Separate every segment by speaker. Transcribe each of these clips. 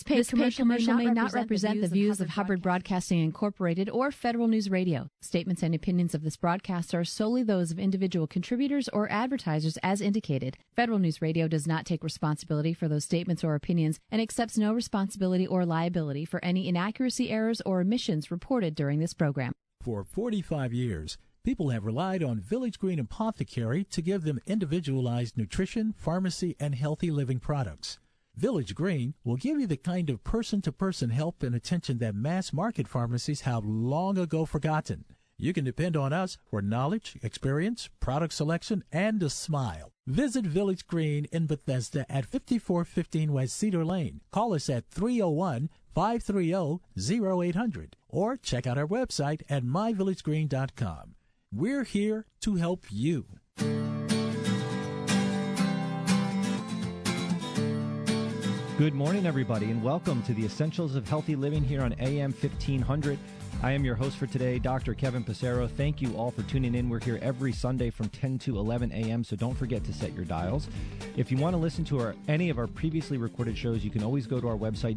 Speaker 1: paid commercial may not represent the views of Hubbard Broadcasting Incorporated or Federal News Radio. Statements and opinions of this broadcast are solely those of individual contributors or advertisers as indicated. Federal News Radio does not take responsibility for those statements or opinions and accepts no responsibility or liability for any inaccuracy, errors, or omissions reported during this program.
Speaker 2: For 45 years, people have relied on Village Green Apothecary to give them individualized nutrition, pharmacy, and healthy living products. Village Green will give you the kind of person-to-person help and attention that mass-market pharmacies have long ago forgotten. You can depend on us for knowledge, experience, product selection, and a smile. Visit Village Green in Bethesda at 5415 West Cedar Lane. Call us at 301-530-0800 or check out our website at myvillagegreen.com. We're here to help you.
Speaker 3: Good morning, everybody, and welcome to the Essentials of Healthy Living here on AM 1500. I am your host for today, Dr. Kevin Passero. Thank you all for tuning in. We're here every Sunday from 10 to 11 a.m., so don't forget to set your dials. If you want to listen to any of our previously recorded shows, you can always go to our website,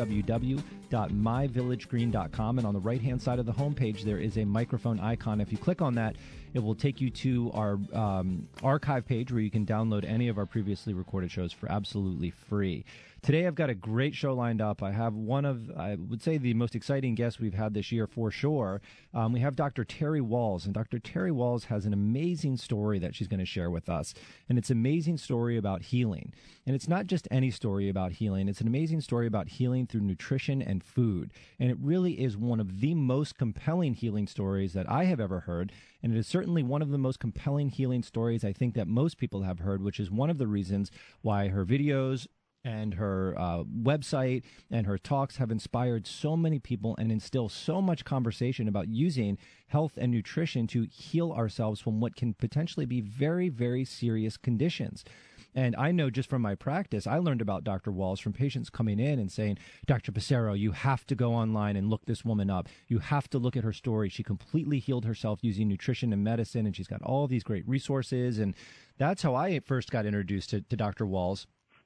Speaker 3: www.myvillagegreen.com, and on the right-hand side of the homepage, there is a microphone icon. If you click on that, it will take you to our archive page where you can download any of our previously recorded shows for absolutely free. Today, I've got a great show lined up. I have one of, I would say, the most exciting guests we've had this year for sure. We have Dr. Terry Wahls, and Dr. Terry Wahls has an amazing story that she's going to share with us. And it's an amazing story about healing. And it's not just any story about healing. It's an amazing story about healing through nutrition and food. And it really is one of the most compelling healing stories that I have ever heard. And it is certainly one of the most compelling healing stories I think that most people have heard, which is one of the reasons why her videos and her website and her talks have inspired so many people and instill so much conversation about using health and nutrition to heal ourselves from what can potentially be very, very serious conditions. And I know just from my practice, I learned about Dr. Wahls from patients coming in and saying, Dr. Passero, you have to go online and look this woman up. You have to look at her story. She completely healed herself using nutrition and medicine, and she's got all these great resources. And that's how I first got introduced to Dr. Wahls.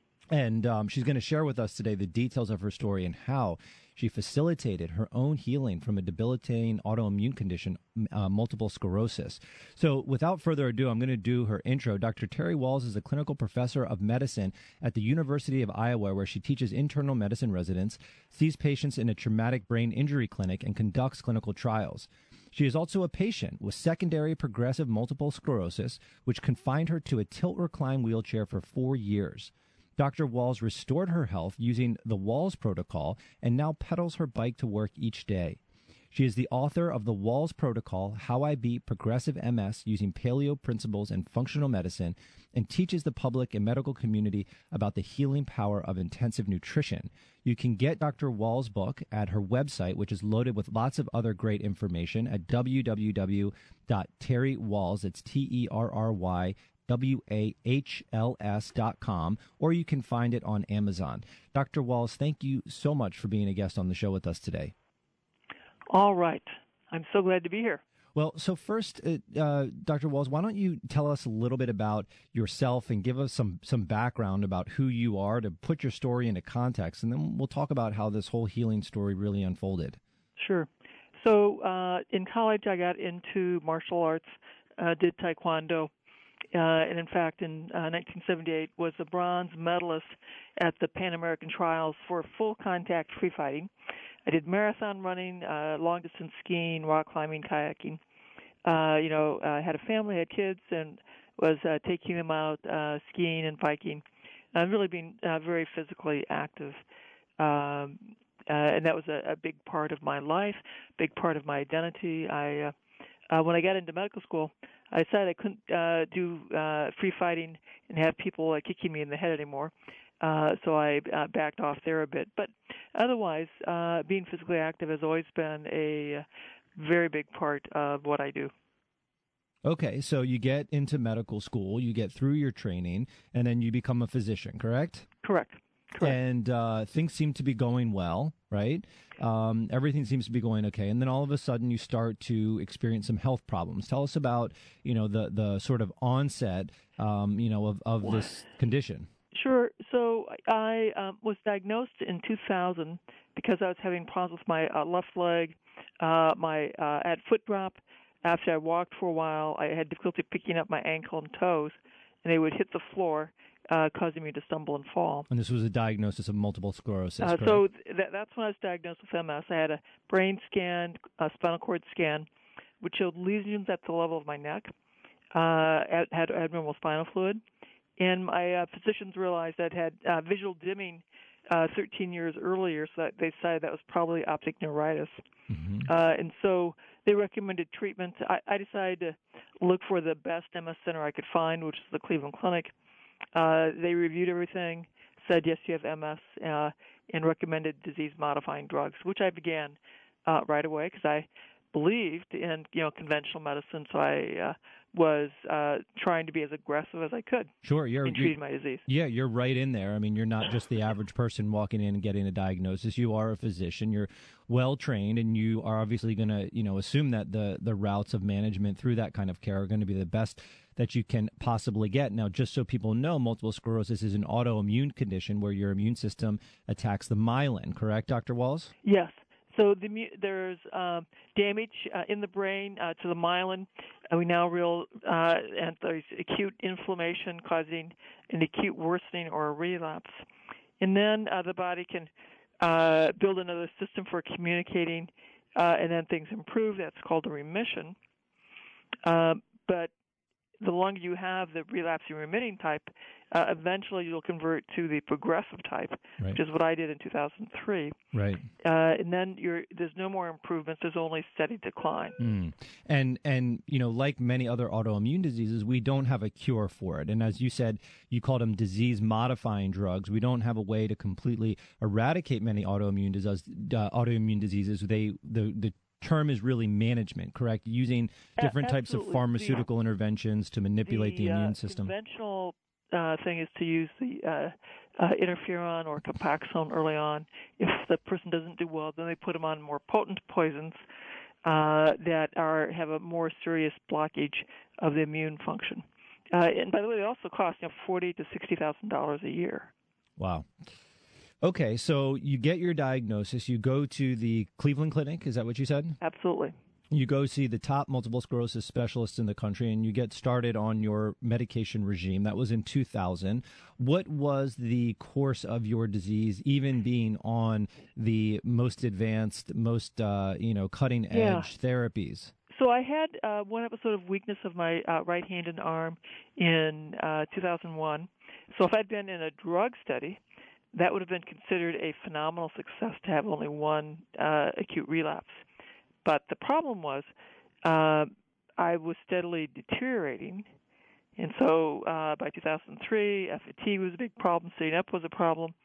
Speaker 3: And she's going to share with us today the details of her story and how she facilitated her own healing from a debilitating autoimmune condition, multiple sclerosis. So without further ado, I'm going to do her intro. Dr. Terry Wahls is a clinical professor of medicine at the University of Iowa, where she teaches internal medicine residents, sees patients in a traumatic brain injury clinic, and conducts clinical trials. She is also a patient with secondary progressive multiple sclerosis, which confined her to a tilt-recline wheelchair for 4 years. Dr. Wahls restored her health using the Wahls Protocol and now pedals her bike to work each day. She is the author of the Wahls Protocol, How I Beat Progressive MS Using Paleo Principles and Functional Medicine, and teaches the public and medical community about the healing power of intensive nutrition. You can get Dr. Wahls' book at her website, which is loaded with lots of other great information at www.terrywahls, it's Terry, WAHLS.com, or you can find it on Amazon. Dr. Wahls, thank you so much for being a guest on the show with us today.
Speaker 4: All right. I'm so glad to be here.
Speaker 3: Well, so first, Dr. Wahls, why don't you tell us a little bit about yourself and give us some background about who you are to put your story into context, and then we'll talk about how this whole healing story really unfolded.
Speaker 4: Sure. So in college, I got into martial arts, did Taekwondo, and in fact, in 1978, was a bronze medalist at the Pan American Trials for full contact free fighting. I did marathon running, long distance skiing, rock climbing, kayaking. I had a family, had kids, and was taking them out skiing and biking. I've really been very physically active, and that was a big part of my life, big part of my identity. When I got into medical school, I decided I couldn't do free fighting and have people kicking me in the head anymore. So I backed off there a bit. But otherwise, being physically active has always been a very big part of what I do.
Speaker 3: Okay, so you get into medical school, you get through your training, and then you become a physician, correct?
Speaker 4: Correct.
Speaker 3: And things seem to be going well, right? Everything seems to be going okay. And then all of a sudden you start to experience some health problems. Tell us about, the sort of onset, of this condition.
Speaker 4: Sure. So I was diagnosed in 2000 because I was having problems with my left leg. I had foot drop. After I walked for a while, I had difficulty picking up my ankle and toes, and they would hit the floor, causing me to stumble and fall.
Speaker 3: And this was a diagnosis of multiple sclerosis, correct?
Speaker 4: So that's when I was diagnosed with MS. I had a brain scan, a spinal cord scan, which showed lesions at the level of my neck, had abnormal spinal fluid. And my physicians realized I'd had visual dimming 13 years earlier, so that they decided that was probably optic neuritis. Mm-hmm. And so they recommended treatment. I decided to look for the best MS center I could find, which is the Cleveland Clinic. They reviewed everything, said, yes, you have MS, and recommended disease-modifying drugs, which I began right away because I believed in conventional medicine, so I was trying to be as aggressive as I could.
Speaker 3: Sure,
Speaker 4: in treating my disease.
Speaker 3: Yeah, you're right in there. I mean, you're not just the average person walking in and getting a diagnosis. You are a physician. You're well trained, and you are obviously going to assume that the routes of management through that kind of care are going to be the best that you can possibly get. Now, just so people know, multiple sclerosis is an autoimmune condition where your immune system attacks the myelin. Correct, Dr. Walls?
Speaker 4: Yes. So there's damage in the brain to the myelin. We now and there's acute inflammation causing an acute worsening or a relapse. And then the body can build another system for communicating, and then things improve. That's called a remission. But the longer you have the relapsing remitting type, eventually you'll convert to the progressive type, right, which is what I did in 2003.
Speaker 3: Right.
Speaker 4: And then there's no more improvements. There's only steady decline.
Speaker 3: Mm. And like many other autoimmune diseases, we don't have a cure for it. And as you said, you called them disease-modifying drugs. We don't have a way to completely eradicate many autoimmune diseases. The term is really management, correct? Using different types of pharmaceutical interventions to manipulate the immune system.
Speaker 4: The conventional thing is to use the interferon or Copaxone early on. If the person doesn't do well, then they put them on more potent poisons that have a more serious blockage of the immune function. And by the way, they also cost $40,000 to $60,000 a year.
Speaker 3: Wow. Okay, so you get your diagnosis. You go to the Cleveland Clinic. Is that what you said?
Speaker 4: Absolutely.
Speaker 3: You go see the top multiple sclerosis specialists in the country, and you get started on your medication regime. That was in 2000. What was the course of your disease, even being on the most advanced, most cutting-edge therapies?
Speaker 4: So I had one episode of weakness of my right hand and arm in 2001. So if I'd been in a drug study, that would have been considered a phenomenal success to have only one acute relapse. But the problem was I was steadily deteriorating. And so by 2003, fatigue was a big problem. Sitting up was a problem.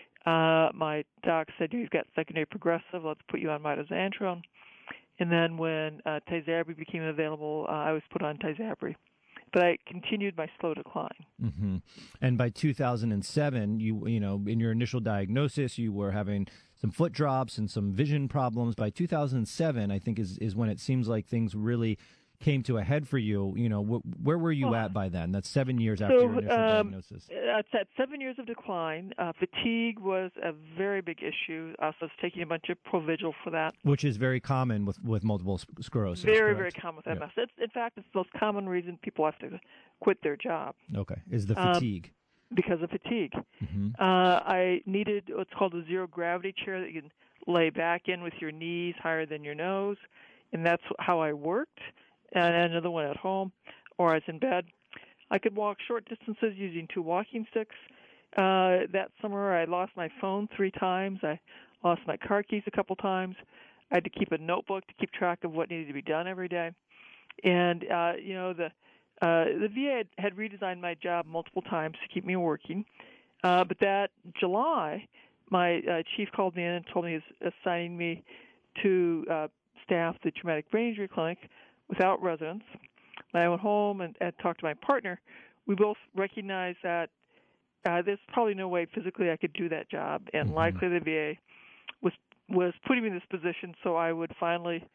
Speaker 4: My doc said, you've got secondary progressive. Let's put you on mitoxantrone. And then when Tysabri became available, I was put on Tysabri. But I continued my slow decline.
Speaker 3: Mm-hmm. And by 2007, you in your initial diagnosis, you were having some foot drops and some vision problems. By 2007, I think is when it seems like things really came to a head for you. Where were you at by then? That's 7 years after your initial diagnosis.
Speaker 4: That's at 7 years of decline. Fatigue was a very big issue. So I was taking a bunch of Provigil for that.
Speaker 3: Which is very common with multiple sclerosis.
Speaker 4: Very common with MS. Yeah. In fact, it's the most common reason people have to quit their job.
Speaker 3: Okay, is the fatigue.
Speaker 4: Because of fatigue. Mm-hmm. I needed what's called a zero-gravity chair that you can lay back in with your knees higher than your nose, and that's how I worked. And another one at home, or I was in bed. I could walk short distances using 2 walking sticks. That summer, I lost my phone 3 times. I lost my car keys a couple times. I had to keep a notebook to keep track of what needed to be done every day. And, the VA had redesigned my job multiple times to keep me working. But that July, my chief called me in and told me he was assigning me to staff the traumatic brain injury clinic without residence. When I went home and talked to my partner, we both recognized that there's probably no way physically I could do that job, and likely the VA was putting me in this position so I would finally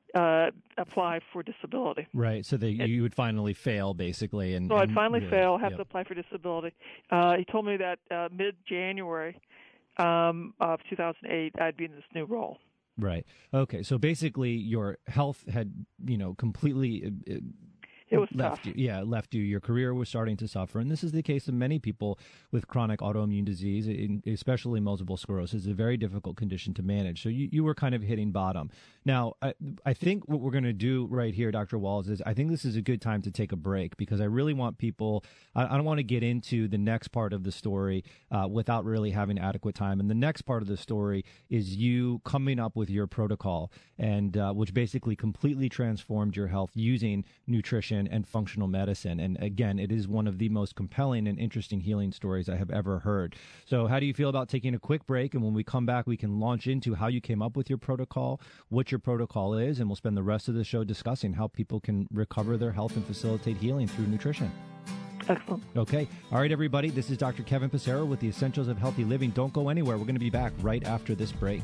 Speaker 4: apply for disability.
Speaker 3: Right, so you would finally fail, basically.
Speaker 4: So I'd finally fail, have to apply for disability. He told me that mid-January of 2008, I'd be in this new role.
Speaker 3: Right. Okay, so basically your health had, completely...
Speaker 4: It was
Speaker 3: left
Speaker 4: tough.
Speaker 3: Left you. Your career was starting to suffer, and this is the case of many people with chronic autoimmune disease, especially multiple sclerosis. It's a very difficult condition to manage. So you were kind of hitting bottom. Now, I think what we're going to do right here, Dr. Walls, is I think this is a good time to take a break, because I really want people. I don't want to get into the next part of the story without really having adequate time. And the next part of the story is you coming up with your protocol, and which basically completely transformed your health using nutrition and functional medicine. And again, it is one of the most compelling and interesting healing stories I have ever heard. So how do you feel about taking a quick break? And when we come back, we can launch into how you came up with your protocol, what your protocol is, and we'll spend the rest of the show discussing how people can recover their health and facilitate healing through nutrition.
Speaker 4: Excellent.
Speaker 3: Okay. All right, everybody. This is Dr. Kevin Passero with the Essentials of Healthy Living. Don't go anywhere. We're going to be back right after this break.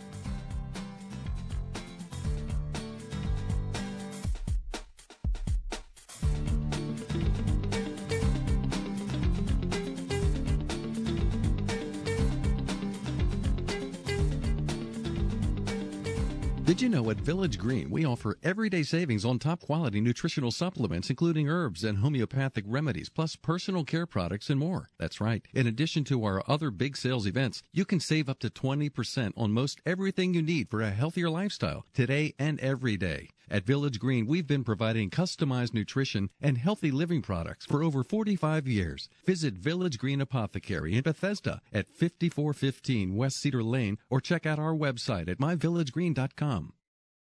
Speaker 5: Did you know at Village Green we offer everyday savings on top quality nutritional supplements, including herbs and homeopathic remedies, plus personal care products and more? That's right. In addition to our other big sales events, you can save up to 20% on most everything you need for a healthier lifestyle today and every day. At Village Green, we've been providing customized nutrition and healthy living products for over 45 years. Visit Village Green Apothecary in Bethesda at 5415 West Cedar Lane, or check out our website at myvillagegreen.com.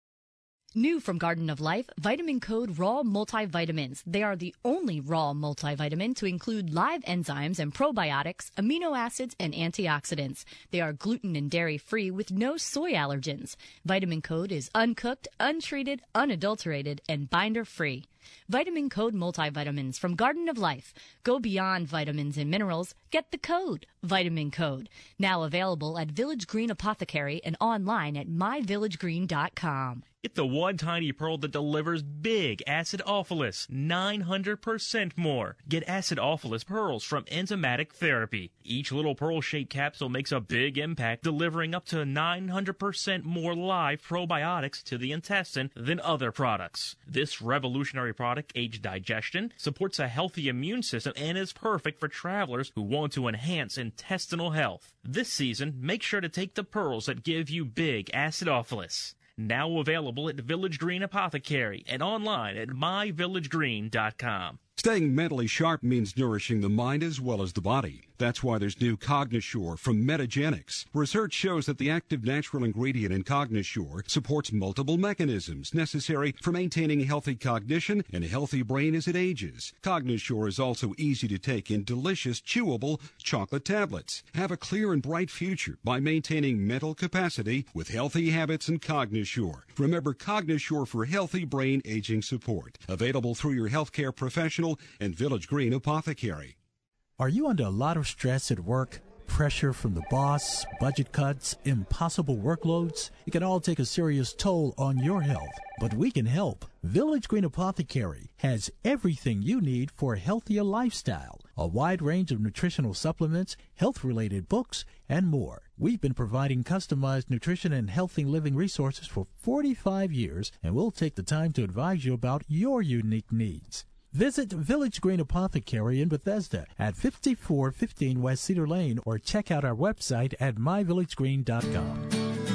Speaker 6: New from Garden of Life, Vitamin Code Raw Multivitamins. They are the only raw multivitamin to include live enzymes and probiotics, amino acids, and antioxidants. They are gluten and dairy-free with no soy allergens. Vitamin Code is uncooked, untreated, unadulterated, and binder-free. Vitamin Code Multivitamins from Garden of Life. Go beyond vitamins and minerals. Get the code, Vitamin Code. Now available at Village Green Apothecary and online at myvillagegreen.com.
Speaker 7: It's the one tiny pearl that delivers big acidophilus, 900% more. Get acidophilus pearls from Enzymatic Therapy. Each little pearl-shaped capsule makes a big impact, delivering up to 900% more live probiotics to the intestine than other products. This revolutionary product aids digestion, supports a healthy immune system, and is perfect for travelers who want to enhance intestinal health. This season, make sure to take the pearls that give you big acidophilus. Now available at Village Green Apothecary and online at myvillagegreen.com.
Speaker 8: Staying mentally sharp means nourishing the mind as well as the body. That's why there's new Cognisure from Metagenics. Research shows that the active natural ingredient in Cognisure supports multiple mechanisms necessary for maintaining healthy cognition and a healthy brain as it ages. Cognisure is also easy to take in delicious, chewable chocolate tablets. Have a clear and bright future by maintaining mental capacity with healthy habits and Cognisure. Remember Cognisure for healthy brain aging support. Available through your healthcare professional and Village Green Apothecary.
Speaker 2: Are you under a lot of stress at work? Pressure from the boss, budget cuts, impossible workloads? It can all take a serious toll on your health, but we can help. Village Green Apothecary has everything you need for a healthier lifestyle, a wide range of nutritional supplements, health-related books, and more. We've been providing customized nutrition and healthy living resources for 45 years, and we'll take the time to advise you about your unique needs. Visit Village Green Apothecary in Bethesda at 5415 West Cedar Lane, or check out our website at myvillagegreen.com.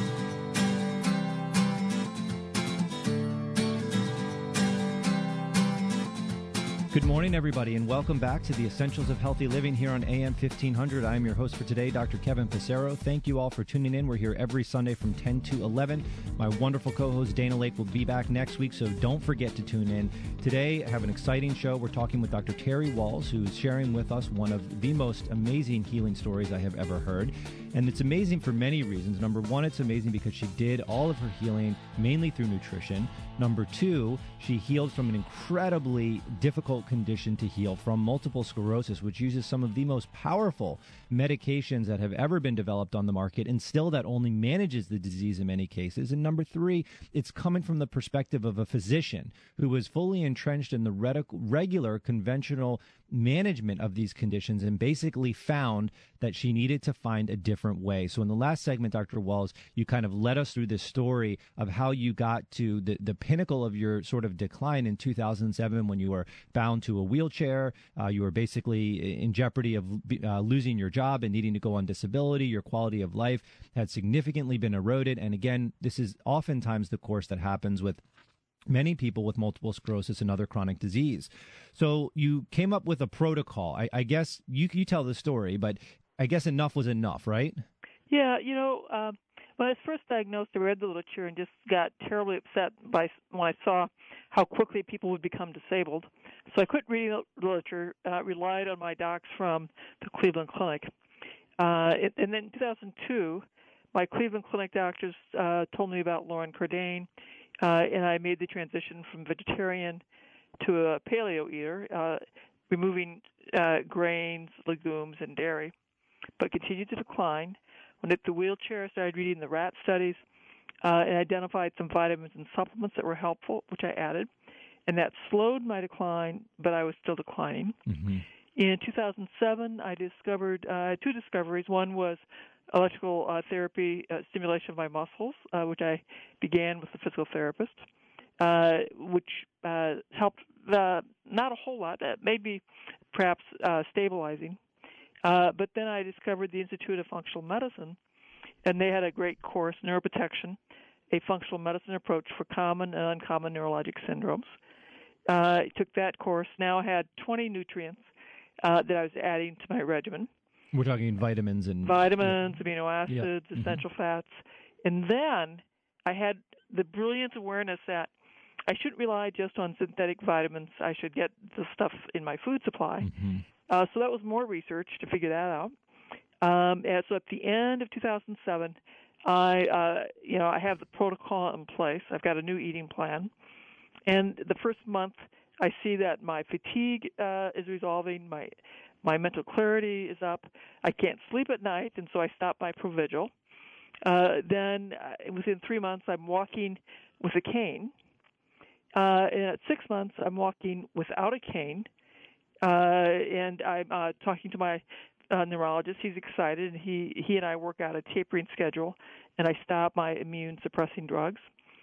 Speaker 3: Good morning, everybody, and welcome back to the Essentials of Healthy Living here on AM 1500. I am your host for today, Dr. Kevin Passero. Thank you all for tuning in. We're here every Sunday from 10 to 11. My wonderful co-host, Dana Lake, will be back next week, so don't forget to tune in. Today, I have an exciting show. We're talking with Dr. Terry Walls, who's sharing with us one of the most amazing healing stories I have ever heard. And it's amazing for many reasons. Number one, it's amazing because she did all of her healing mainly through nutrition. Number two, she healed from an incredibly difficult condition to heal, from multiple sclerosis, which uses some of the most powerful medications that have ever been developed on the market, and still that only manages the disease in many cases. And number three, it's coming from the perspective of a physician who was fully entrenched in the regular conventional management of these conditions and basically found that she needed to find a different way. So in the last segment, Dr. Wells, you kind of led us through this story of how you got to the pinnacle of your sort of decline in 2007 when you were bound to a wheelchair. You were basically in jeopardy of losing your job and needing to go on disability. Your quality of life had significantly been eroded. And again, this is oftentimes the course that happens with many people with multiple sclerosis and other chronic disease. So you came up with a protocol. I guess you tell the story, but I guess enough was enough, right?
Speaker 4: Yeah, when I was first diagnosed, I read the literature and just got terribly upset when I saw how quickly people would become disabled. So I quit reading the literature, relied on my docs from the Cleveland Clinic. And then in 2002, my Cleveland Clinic doctors told me about Lauren Cordain, and I made the transition from vegetarian to a paleo eater, removing grains, legumes, and dairy, but continued to decline. When I hit the wheelchair, I started reading the rat studies and identified some vitamins and supplements that were helpful, which I added, and that slowed my decline, but I was still declining. Mm-hmm. In 2007, I discovered two discoveries. One was electrical therapy, stimulation of my muscles, which I began with a physical therapist, which helped not a whole lot, maybe perhaps stabilizing. But then I discovered the Institute of Functional Medicine, and they had a great course, Neuroprotection, a functional medicine approach for common and uncommon neurologic syndromes. I took that course. Now I had 20 nutrients that I was adding to my regimen.
Speaker 3: We're talking vitamins,
Speaker 4: amino acids, essential fats. And then I had the brilliant awareness that I shouldn't rely just on synthetic vitamins. I should get the stuff in my food supply. Mm-hmm. So that was more research to figure that out. And so at the end of 2007, I have the protocol in place. I've got a new eating plan. And the first month, I see that my fatigue is resolving, my mental clarity is up. I can't sleep at night, and so I stop my Provigil. Then within 3 months, I'm walking with a cane. And at 6 months, I'm walking without a cane. And I'm talking to my neurologist. He's excited, and he and I work out a tapering schedule, and I stop my immune-suppressing drugs.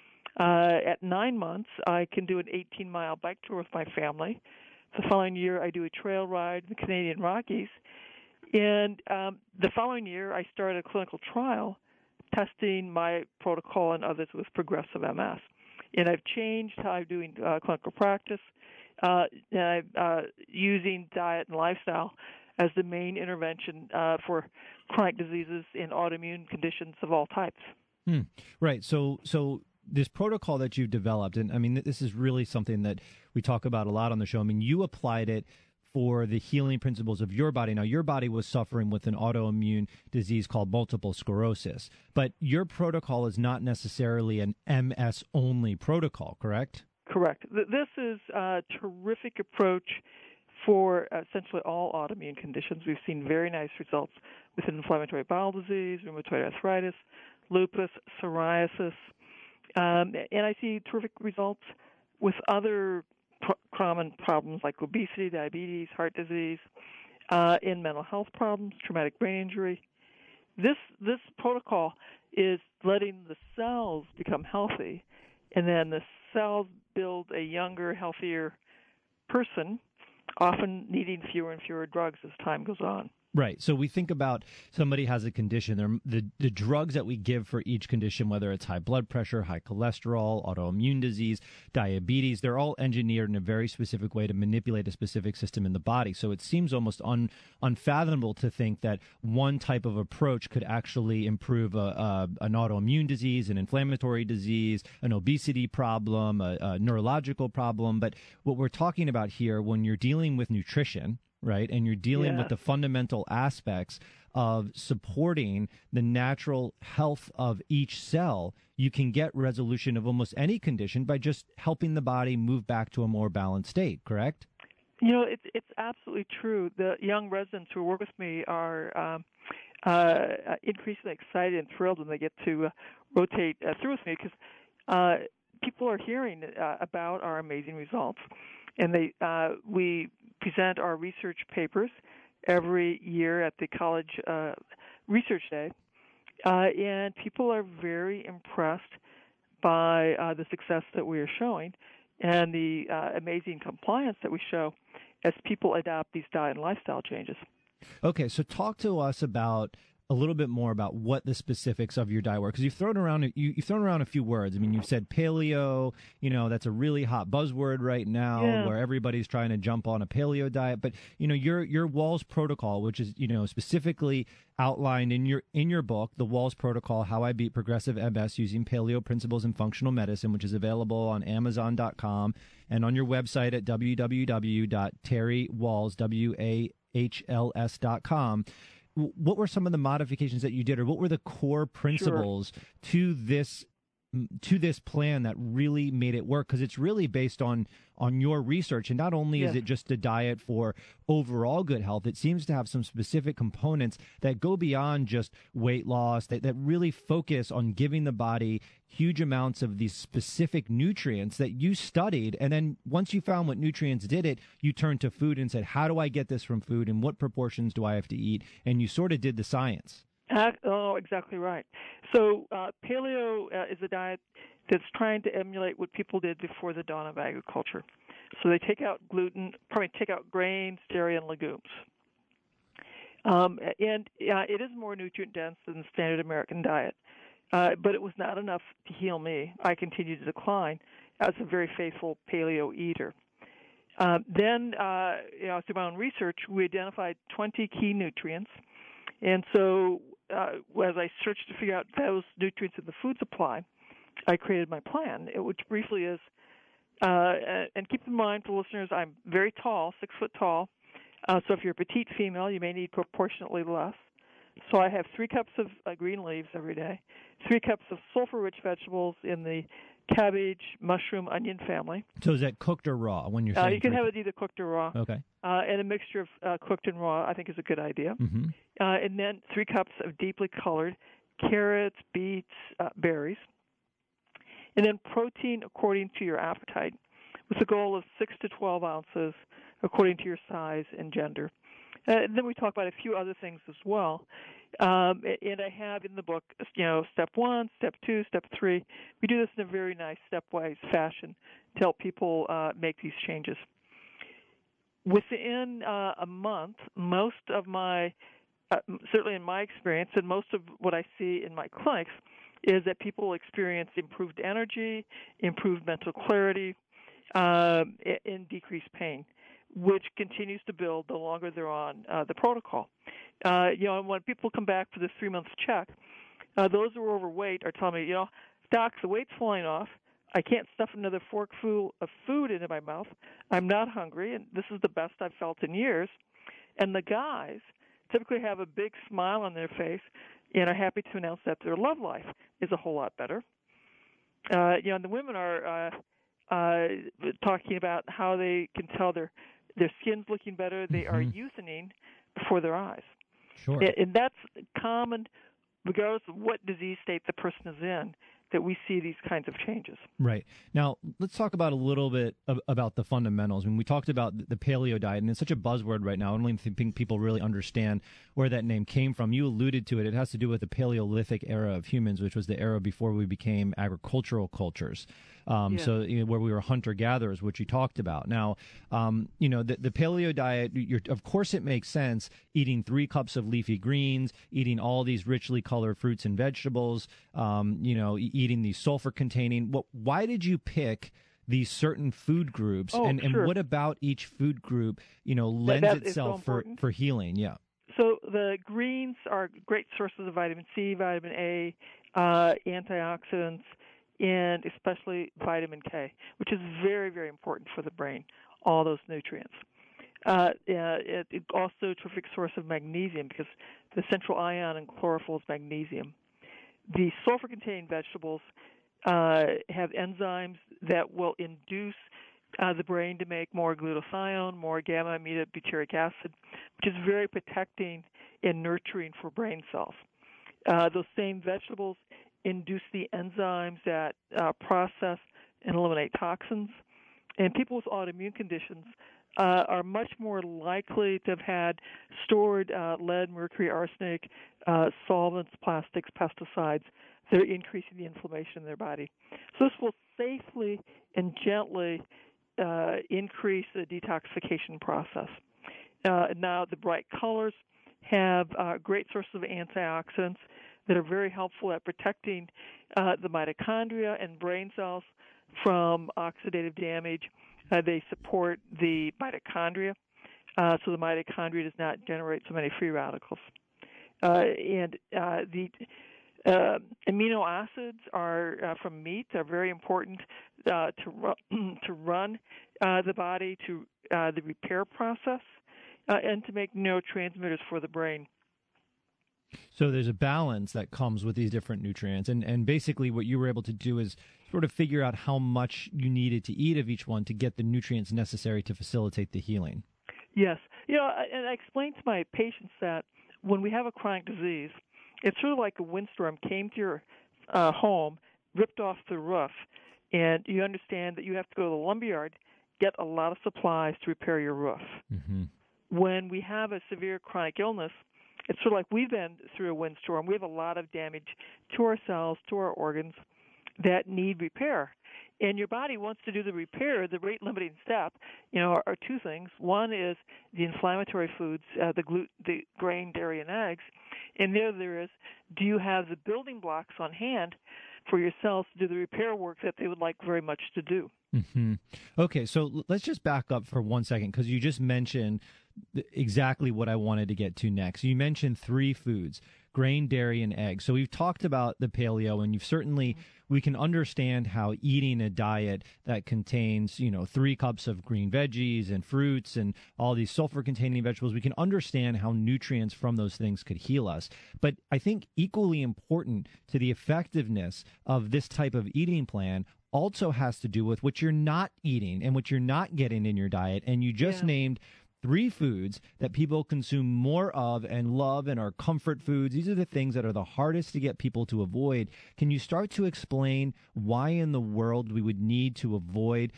Speaker 4: At 9 months, I can do an 18-mile bike tour with my family. The following year, I do a trail ride in the Canadian Rockies. And the following year, I started a clinical trial testing my protocol and others with progressive MS. And I've changed how I'm doing clinical practice, and I'm using diet and lifestyle as the main intervention for chronic diseases and autoimmune conditions of all types.
Speaker 3: Right. So this protocol that you've developed, and I mean, this is really something that we talk about a lot on the show. I mean, you applied it for the healing principles of your body. Now, your body was suffering with an autoimmune disease called multiple sclerosis, but your protocol is not necessarily an MS-only protocol, correct?
Speaker 4: Correct. This is a terrific approach for essentially all autoimmune conditions. We've seen very nice results with inflammatory bowel disease, rheumatoid arthritis, lupus, psoriasis, and I see terrific results with other common problems like obesity, diabetes, heart disease, in mental health problems, traumatic brain injury. This protocol is letting the cells become healthy, and then the cells build a younger, healthier person, often needing fewer and fewer drugs as time goes on.
Speaker 3: Right. So we think about somebody has a condition. The drugs that we give for each condition, whether it's high blood pressure, high cholesterol, autoimmune disease, diabetes, they're all engineered in a very specific way to manipulate a specific system in the body. So it seems almost unfathomable to think that one type of approach could actually improve an autoimmune disease, an inflammatory disease, an obesity problem, a neurological problem. But what we're talking about here, when you're dealing with nutrition, right, and you're dealing with the fundamental aspects of supporting the natural health of each cell, you can get resolution of almost any condition by just helping the body move back to a more balanced state, correct?
Speaker 4: It's absolutely true. The young residents who work with me are increasingly excited and thrilled when they get to rotate through with me because people are hearing about our amazing results, and we present our research papers every year at the college research day, and people are very impressed by the success that we are showing and the amazing compliance that we show as people adopt these diet and lifestyle changes.
Speaker 3: Okay, so talk to us about a little bit more about what the specifics of your diet were, because you've thrown around a few words. I mean, you've said paleo. That's a really hot buzzword right now, where everybody's trying to jump on a paleo diet. But your Wahls protocol, which is specifically outlined in your book, the Wahls Protocol: How I Beat Progressive MS Using Paleo Principles in Functional Medicine, which is available on Amazon.com and on your website at www.terrywahls.com. What were some of the modifications that you did, or what were the core principles to this plan that really made it work? Because it's really based on your research, and not only is it just a diet for overall good health, it seems to have some specific components that go beyond just weight loss, that really focus on giving the body huge amounts of these specific nutrients that you studied. And then once you found what nutrients did it, you turned to food and said, how do I get this from food, and what proportions do I have to eat? And you sort of did the science.
Speaker 4: Oh, exactly right. So paleo is a diet that's trying to emulate what people did before the dawn of agriculture. So they take out take out grains, dairy, and legumes. It is more nutrient dense than the standard American diet, but it was not enough to heal me. I continued to decline as a very faithful paleo eater. Then, through my own research, we identified 20 key nutrients. And so as I searched to figure out those nutrients in the food supply, I created my plan, which briefly is, and keep in mind for listeners, I'm very tall, 6 foot tall. So if you're a petite female, you may need proportionately less. So I have 3 cups of green leaves every day, 3 cups of sulfur-rich vegetables in the cabbage, mushroom, onion family.
Speaker 3: So is that cooked or raw when you're saying?
Speaker 4: You can have it either cooked or raw.
Speaker 3: Okay.
Speaker 4: And a mixture of cooked and raw, I think, is a good idea. Mm-hmm. And then 3 cups of deeply colored carrots, beets, berries. And then protein according to your appetite, with a goal of 6 to 12 ounces according to your size and gender. And then we talk about a few other things as well. And I have in the book, step 1, step 2, step 3. We do this in a very nice stepwise fashion to help people make these changes. Within a month, most of my, certainly in my experience, and most of what I see in my clinics, is that people experience improved energy, improved mental clarity, and decreased pain, which continues to build the longer they're on the protocol. And when people come back for this 3-month check, those who are overweight are telling me, Doc, the weight's falling off. I can't stuff another forkful of food into my mouth. I'm not hungry, and this is the best I've felt in years. And the guys typically have a big smile on their face and are happy to announce that their love life is a whole lot better. And the women are talking about how they can tell their skin's looking better. They are youthening before their eyes.
Speaker 3: Sure.
Speaker 4: And that's common regardless of what disease state the person is in, that we see these kinds of changes.
Speaker 3: Right. Now, let's talk about a little bit about the fundamentals. When we talked about the paleo diet, and it's such a buzzword right now, I don't even think people really understand where that name came from. You alluded to it. It has to do with the Paleolithic era of humans, which was the era before we became agricultural cultures. So where we were hunter-gatherers, which you talked about. Now, the paleo diet, of course it makes sense eating 3 cups of leafy greens, eating all these richly colored fruits and vegetables, eating these sulfur-containing. Why did you pick these certain food groups? And what about each food group, lends itself for healing? Yeah.
Speaker 4: So the greens are great sources of vitamin C, vitamin A, antioxidants, and especially vitamin K, which is very, very important for the brain, all those nutrients. It's also a terrific source of magnesium because the central ion in chlorophyll is magnesium. The sulfur-containing vegetables have enzymes that will induce the brain to make more glutathione, more gamma-aminobutyric acid, which is very protecting and nurturing for brain cells. Those same vegetables induce the enzymes that process and eliminate toxins. And people with autoimmune conditions are much more likely to have had stored lead, mercury, arsenic, solvents, plastics, pesticides that are increasing the inflammation in their body. So this will safely and gently increase the detoxification process. Now, the bright colors have great sources of antioxidants that are very helpful at protecting the mitochondria and brain cells from oxidative damage. They support the mitochondria, so the mitochondria does not generate so many free radicals. And the amino acids are from meat are very important to run the body, to the repair process, and to make neurotransmitters for the brain.
Speaker 3: So there's a balance that comes with these different nutrients. And basically what you were able to do is sort of figure out how much you needed to eat of each one to get the nutrients necessary to facilitate the healing.
Speaker 4: Yes. And I explain to my patients that when we have a chronic disease, it's sort of like a windstorm came to your home, ripped off the roof, and you understand that you have to go to the lumberyard, get a lot of supplies to repair your roof.
Speaker 3: Mm-hmm.
Speaker 4: When we have a severe chronic illness, it's sort of like we've been through a windstorm. We have a lot of damage to our cells, to our organs that need repair. And your body wants to do the repair. The rate-limiting step, are two things. One is the inflammatory foods, the grain, dairy, and eggs. And the other is, do you have the building blocks on hand for your cells to do the repair work that they would like very much to do?
Speaker 3: Mm-hmm. Okay, so let's just back up for 1 second because you just mentioned exactly what I wanted to get to next. You mentioned 3 foods: grain, dairy, and eggs. So we've talked about the paleo, and we can understand how eating a diet that contains, 3 cups of green veggies and fruits and all these sulfur-containing vegetables, we can understand how nutrients from those things could heal us. But I think equally important to the effectiveness of this type of eating plan also has to do with what you're not eating and what you're not getting in your diet. And you just named 3 foods that people consume more of and love and are comfort foods. These are the things that are the hardest to get people to avoid. Can you start to explain why in the world we would need to avoid,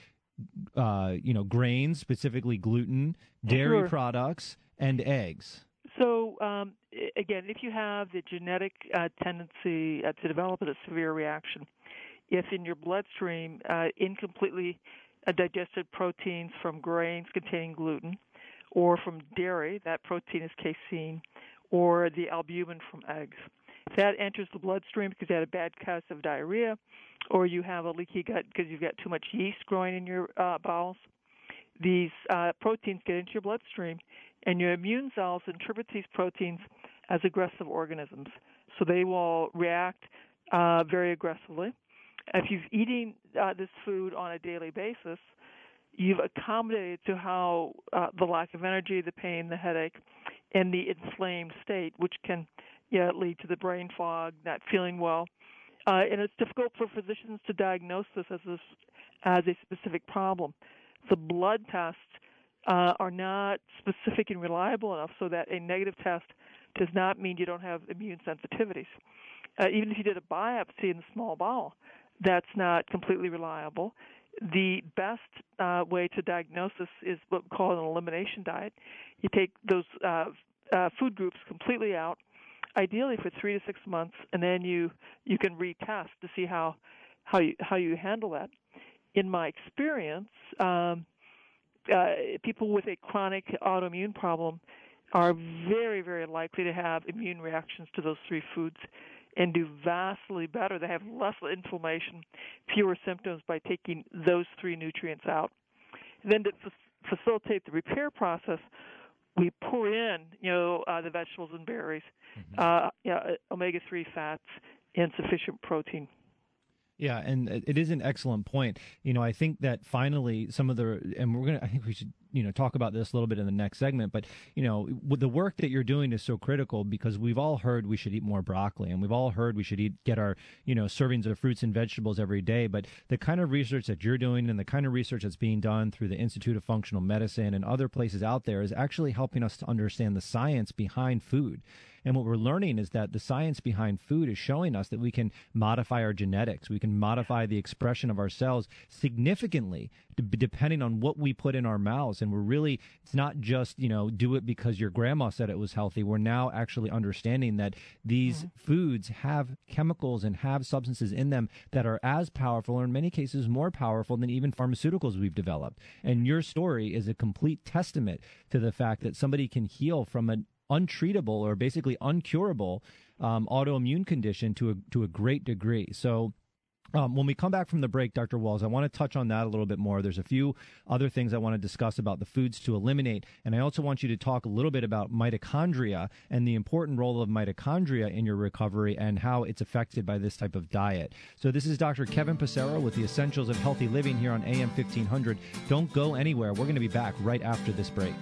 Speaker 3: grains, specifically gluten, dairy products, and eggs?
Speaker 4: So, again, if you have the genetic tendency to develop a severe reaction, if in your bloodstream incompletely digested proteins from grains containing gluten, or from dairy, that protein is casein, or the albumin from eggs. If that enters the bloodstream because you had a bad case of diarrhea, or you have a leaky gut because you've got too much yeast growing in your bowels, these proteins get into your bloodstream, and your immune cells interpret these proteins as aggressive organisms. So they will react very aggressively. If you're eating this food on a daily basis, you've accommodated to how the lack of energy, the pain, the headache, and the inflamed state, which can lead to the brain fog, not feeling well. And it's difficult for physicians to diagnose this as a specific problem. The blood tests are not specific and reliable enough so that a negative test does not mean you don't have immune sensitivities. Even if you did a biopsy in the small bowel, that's not completely reliable. The best way to diagnose this is what we call an elimination diet. You take those food groups completely out, ideally for 3 to 6 months, and then you can retest to see how you handle that. In my experience, people with a chronic autoimmune problem are very, very likely to have immune reactions to those 3 foods and do vastly better. They have less inflammation, fewer symptoms by taking those 3 nutrients out. Then to facilitate the repair process, we pour in, the vegetables and berries, omega-3 fats, and sufficient protein.
Speaker 3: Yeah, and it is an excellent point. I think that finally I think we should, talk about this a little bit in the next segment, but, with the work that you're doing is so critical because we've all heard we should eat more broccoli and we've all heard we should get our, servings of fruits and vegetables every day. But the kind of research that you're doing and the kind of research that's being done through the Institute of Functional Medicine and other places out there is actually helping us to understand the science behind food. And what we're learning is that the science behind food is showing us that we can modify our genetics. We can modify the expression of our cells significantly depending on what we put in our mouths. And it's not just, do it because your grandma said it was healthy. We're now actually understanding that these foods have chemicals and have substances in them that are as powerful, or in many cases more powerful than even pharmaceuticals we've developed. And your story is a complete testament to the fact that somebody can heal from an untreatable or basically uncurable autoimmune condition to a great degree. So when we come back from the break, Dr. Walls, I want to touch on that a little bit more. There's a few other things I want to discuss about the foods to eliminate. And I also want you to talk a little bit about mitochondria and the important role of mitochondria in your recovery and how it's affected by this type of diet. So this is Dr. Kevin Passero with the Essentials of Healthy Living here on AM 1500. Don't go anywhere. We're going to be back right after this break.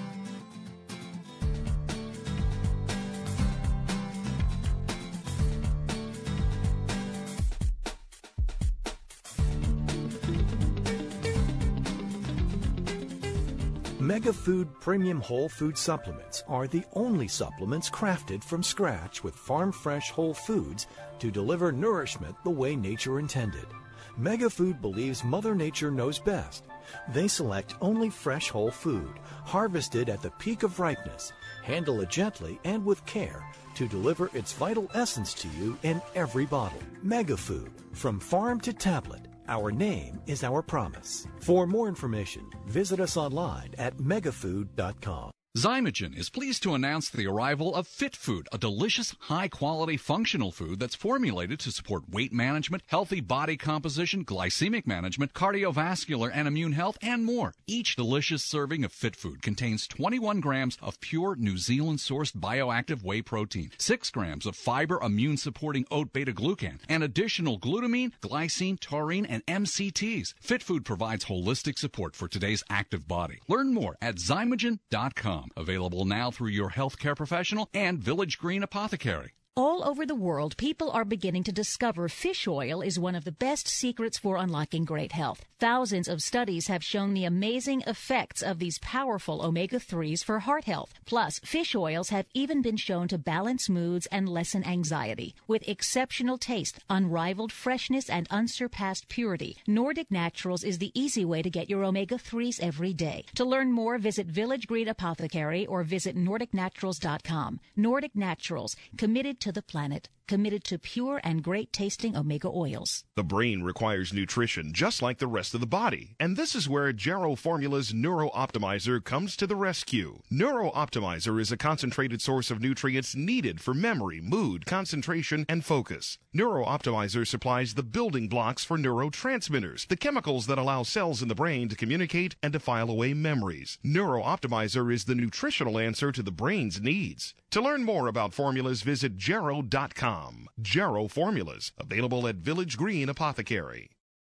Speaker 9: MegaFood Premium Whole Food Supplements are the only supplements crafted from scratch with farm-fresh whole foods to deliver nourishment the way nature intended. MegaFood believes Mother Nature knows best. They select only fresh whole food, harvested at the peak of ripeness, handle it gently and with care to deliver its vital essence to you in every bottle. MegaFood, from farm to tablet. Our name is our promise. For more information, visit us online at megafood.com.
Speaker 10: Zymogen is pleased to announce the arrival of Fit Food, a delicious, high-quality functional food that's formulated to support weight management, healthy body composition, glycemic management, cardiovascular and immune health, and more. Each delicious serving of Fit Food contains 21 grams of pure New Zealand-sourced bioactive whey protein, 6 grams of fiber immune-supporting oat beta-glucan, and additional glutamine, glycine, taurine, and MCTs. Fit Food provides holistic support for today's active body. Learn more at Zymogen.com. Available now through your healthcare professional and Village Green Apothecary.
Speaker 11: All over the world, people are beginning to discover fish oil is one of the best secrets for unlocking great health. Thousands of studies have shown the amazing effects of these powerful omega-3s for heart health. Plus, fish oils have even been shown to balance moods and lessen anxiety. With exceptional taste, unrivaled freshness, and unsurpassed purity, Nordic Naturals is the easy way to get your omega-3s every day. To learn more, visit Village Green Apothecary or visit NordicNaturals.com. Nordic Naturals, committed to the planet, committed to pure and great-tasting omega oils.
Speaker 12: The brain requires nutrition just like the rest of the body, and this is where Jarrow Formula's Neuro Optimizer comes to the rescue. Neuro Optimizer is a concentrated source of nutrients needed for memory, mood, concentration, and focus. Neuro Optimizer supplies the building blocks for neurotransmitters, the chemicals that allow cells in the brain to communicate and to file away memories. Neuro Optimizer is the nutritional answer to the brain's needs. To learn more about formulas, visit Jarrow.com. Jarrow Formulas, available at Village Green Apothecary.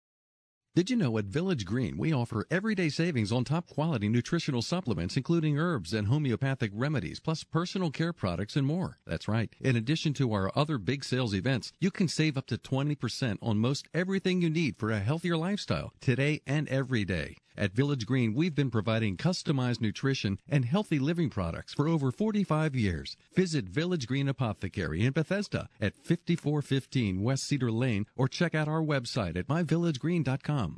Speaker 5: Did you know at Village Green we offer everyday savings on top quality nutritional supplements, including herbs and homeopathic remedies, plus personal care products and more? That's right. In addition to our other big sales events, you can save up to 20% on most everything you need for a healthier lifestyle, today and every day. At Village Green, we've been providing customized nutrition and healthy living products for over 45 years. Visit Village Green Apothecary in Bethesda at 5415 West Cedar Lane or check out our website at myvillagegreen.com.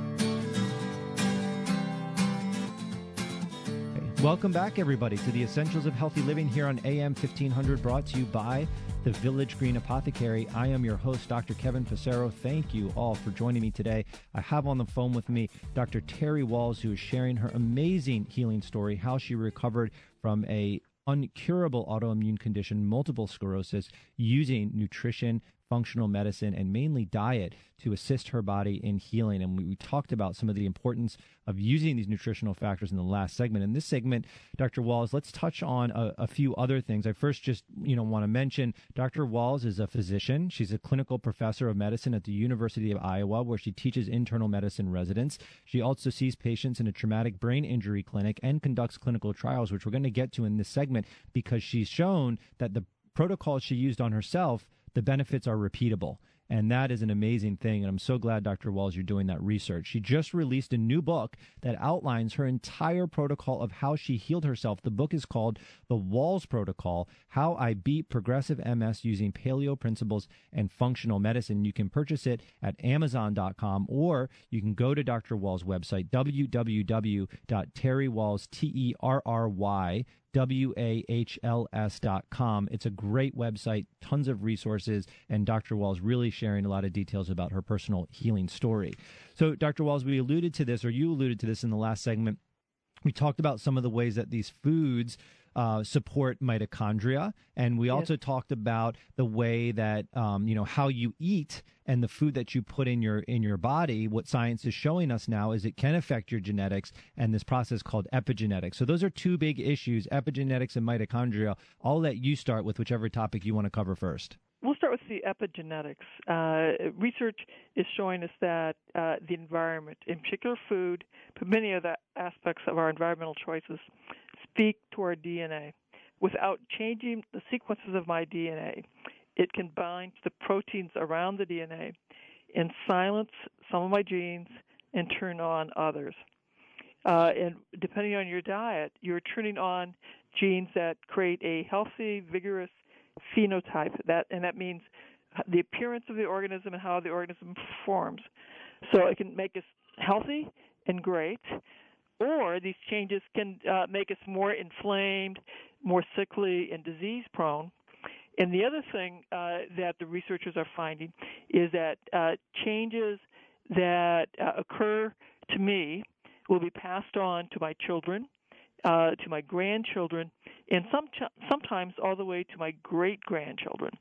Speaker 3: Welcome back, everybody, to the Essentials of Healthy Living here on AM 1500, brought to you by the Village Green Apothecary. I am your host, Dr. Kevin Passero. Thank you all for joining me today. I have on the phone with me Dr. Terry Walls, who is sharing her amazing healing story, how she recovered from a uncurable autoimmune condition, multiple sclerosis, using nutrition, functional medicine, and mainly diet to assist her body in healing. And we talked about some of the importance of using these nutritional factors in the last segment. In this segment, Dr. Walls, let's touch on a few other things. I first just want to mention Dr. Walls is a physician. She's a clinical professor of medicine at the University of Iowa, where she teaches internal medicine residents. She also sees patients in a traumatic brain injury clinic and conducts clinical trials, which we're going to get to in this segment, because she's shown that the protocols she used on herself, the benefits are repeatable. And that is an amazing thing. And I'm so glad, Dr. Walls, you're doing that research. She just released a new book that outlines her entire protocol of how she healed herself. The book is called The Walls Protocol, How I Beat Progressive MS Using Paleo Principles and Functional Medicine. You can purchase it at Amazon.com, or you can go to Dr. Walls' website, www.terrywalls.com. It's a great website, tons of resources, and Dr. Walls really sharing a lot of details about her personal healing story. So, Dr. Walls, we alluded to this, or you alluded to this in the last segment. We talked about some of the ways that these foods support mitochondria, and we also talked about the way that how you eat and the food that you put in your body. What science is showing us now is it can affect your genetics, and this process called epigenetics. So those are two big issues, epigenetics and mitochondria. I'll let you start with whichever topic you want to cover first.
Speaker 4: We'll start with the epigenetics. Research is showing us that the environment, in particular food, but many other aspects of our environmental choices, speak to our DNA. Without changing the sequences of my DNA, it can bind to the proteins around the DNA and silence some of my genes and turn on others. And depending on your diet, you're turning on genes that create a healthy, vigorous phenotype. That means the appearance of the organism and how the organism performs. So it can make us healthy and great, or these changes can make us more inflamed, more sickly, and disease-prone. And the other thing that the researchers are finding is that changes that occur to me will be passed on to my children, to my grandchildren, and sometimes all the way to my great-grandchildren.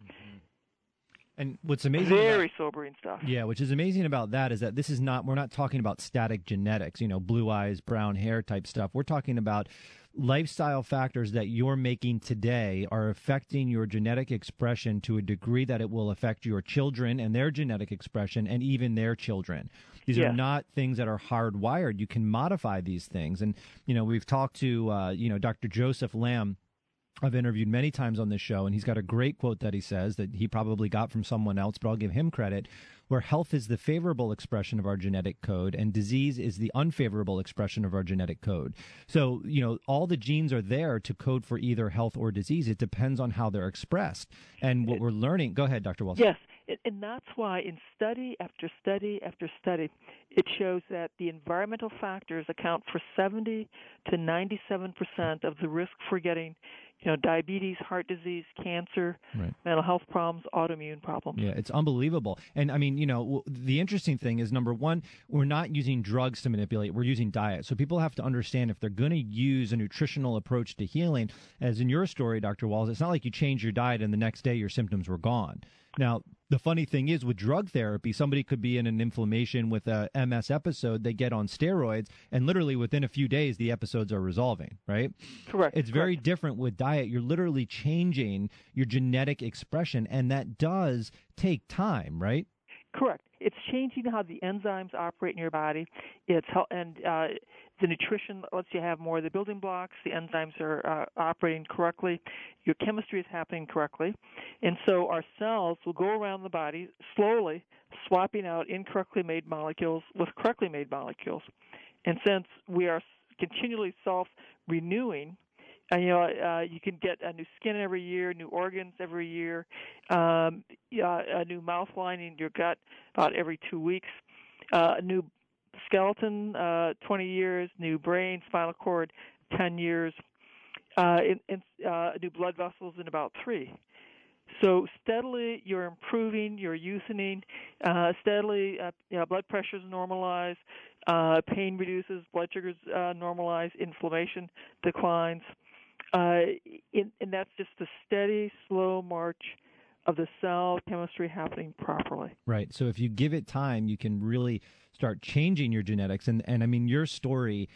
Speaker 3: And what's amazing,
Speaker 4: very sobering stuff.
Speaker 3: Yeah, which is amazing about that is that this is not, we're not talking about static genetics, blue eyes, brown hair type stuff. We're talking about lifestyle factors that you're making today are affecting your genetic expression to a degree that it will affect your children and their genetic expression and even their children. These are not things that are hardwired. You can modify these things. And, we've talked to, Dr. Joseph Lamb. I've interviewed many times on this show, and he's got a great quote that he says that he probably got from someone else, but I'll give him credit, where health is the favorable expression of our genetic code and disease is the unfavorable expression of our genetic code. So, all the genes are there to code for either health or disease. It depends on how they're expressed. And what we're learning, go ahead, Dr. Walls.
Speaker 4: Yes, and that's why in study after study after study, it shows that the environmental factors account for 70 to 97% of the risk for getting diabetes, heart disease, cancer, mental health problems, autoimmune problems.
Speaker 3: Yeah, it's unbelievable. And the interesting thing is, number one, we're not using drugs to manipulate. We're using diet. So people have to understand if they're going to use a nutritional approach to healing, as in your story, Dr. Walls, it's not like you change your diet and the next day your symptoms were gone. Now, the funny thing is with drug therapy, somebody could be in an inflammation with a MS episode, they get on steroids, and literally within a few days, the episodes are resolving, right?
Speaker 4: Correct.
Speaker 3: It's very different with diet. You're literally changing your genetic expression, and that does take time, right?
Speaker 4: Correct. It's changing how the enzymes operate in your body. The nutrition lets you have more of the building blocks. The enzymes are operating correctly. Your chemistry is happening correctly. And so our cells will go around the body slowly, swapping out incorrectly made molecules with correctly made molecules. And since we are continually self-renewing, you can get a new skin every year, new organs every year, a new mouth lining in your gut about every 2 weeks, a new skeleton, 20 years, new brain, spinal cord, 10 years, new blood vessels in about 3. So steadily you're improving, you're youthening, steadily blood pressures normalize, pain reduces, blood sugars normalize, inflammation declines. And that's just a steady, slow march of the cell chemistry happening properly.
Speaker 3: Right. So if you give it time, you can really start changing your genetics. And I mean, your story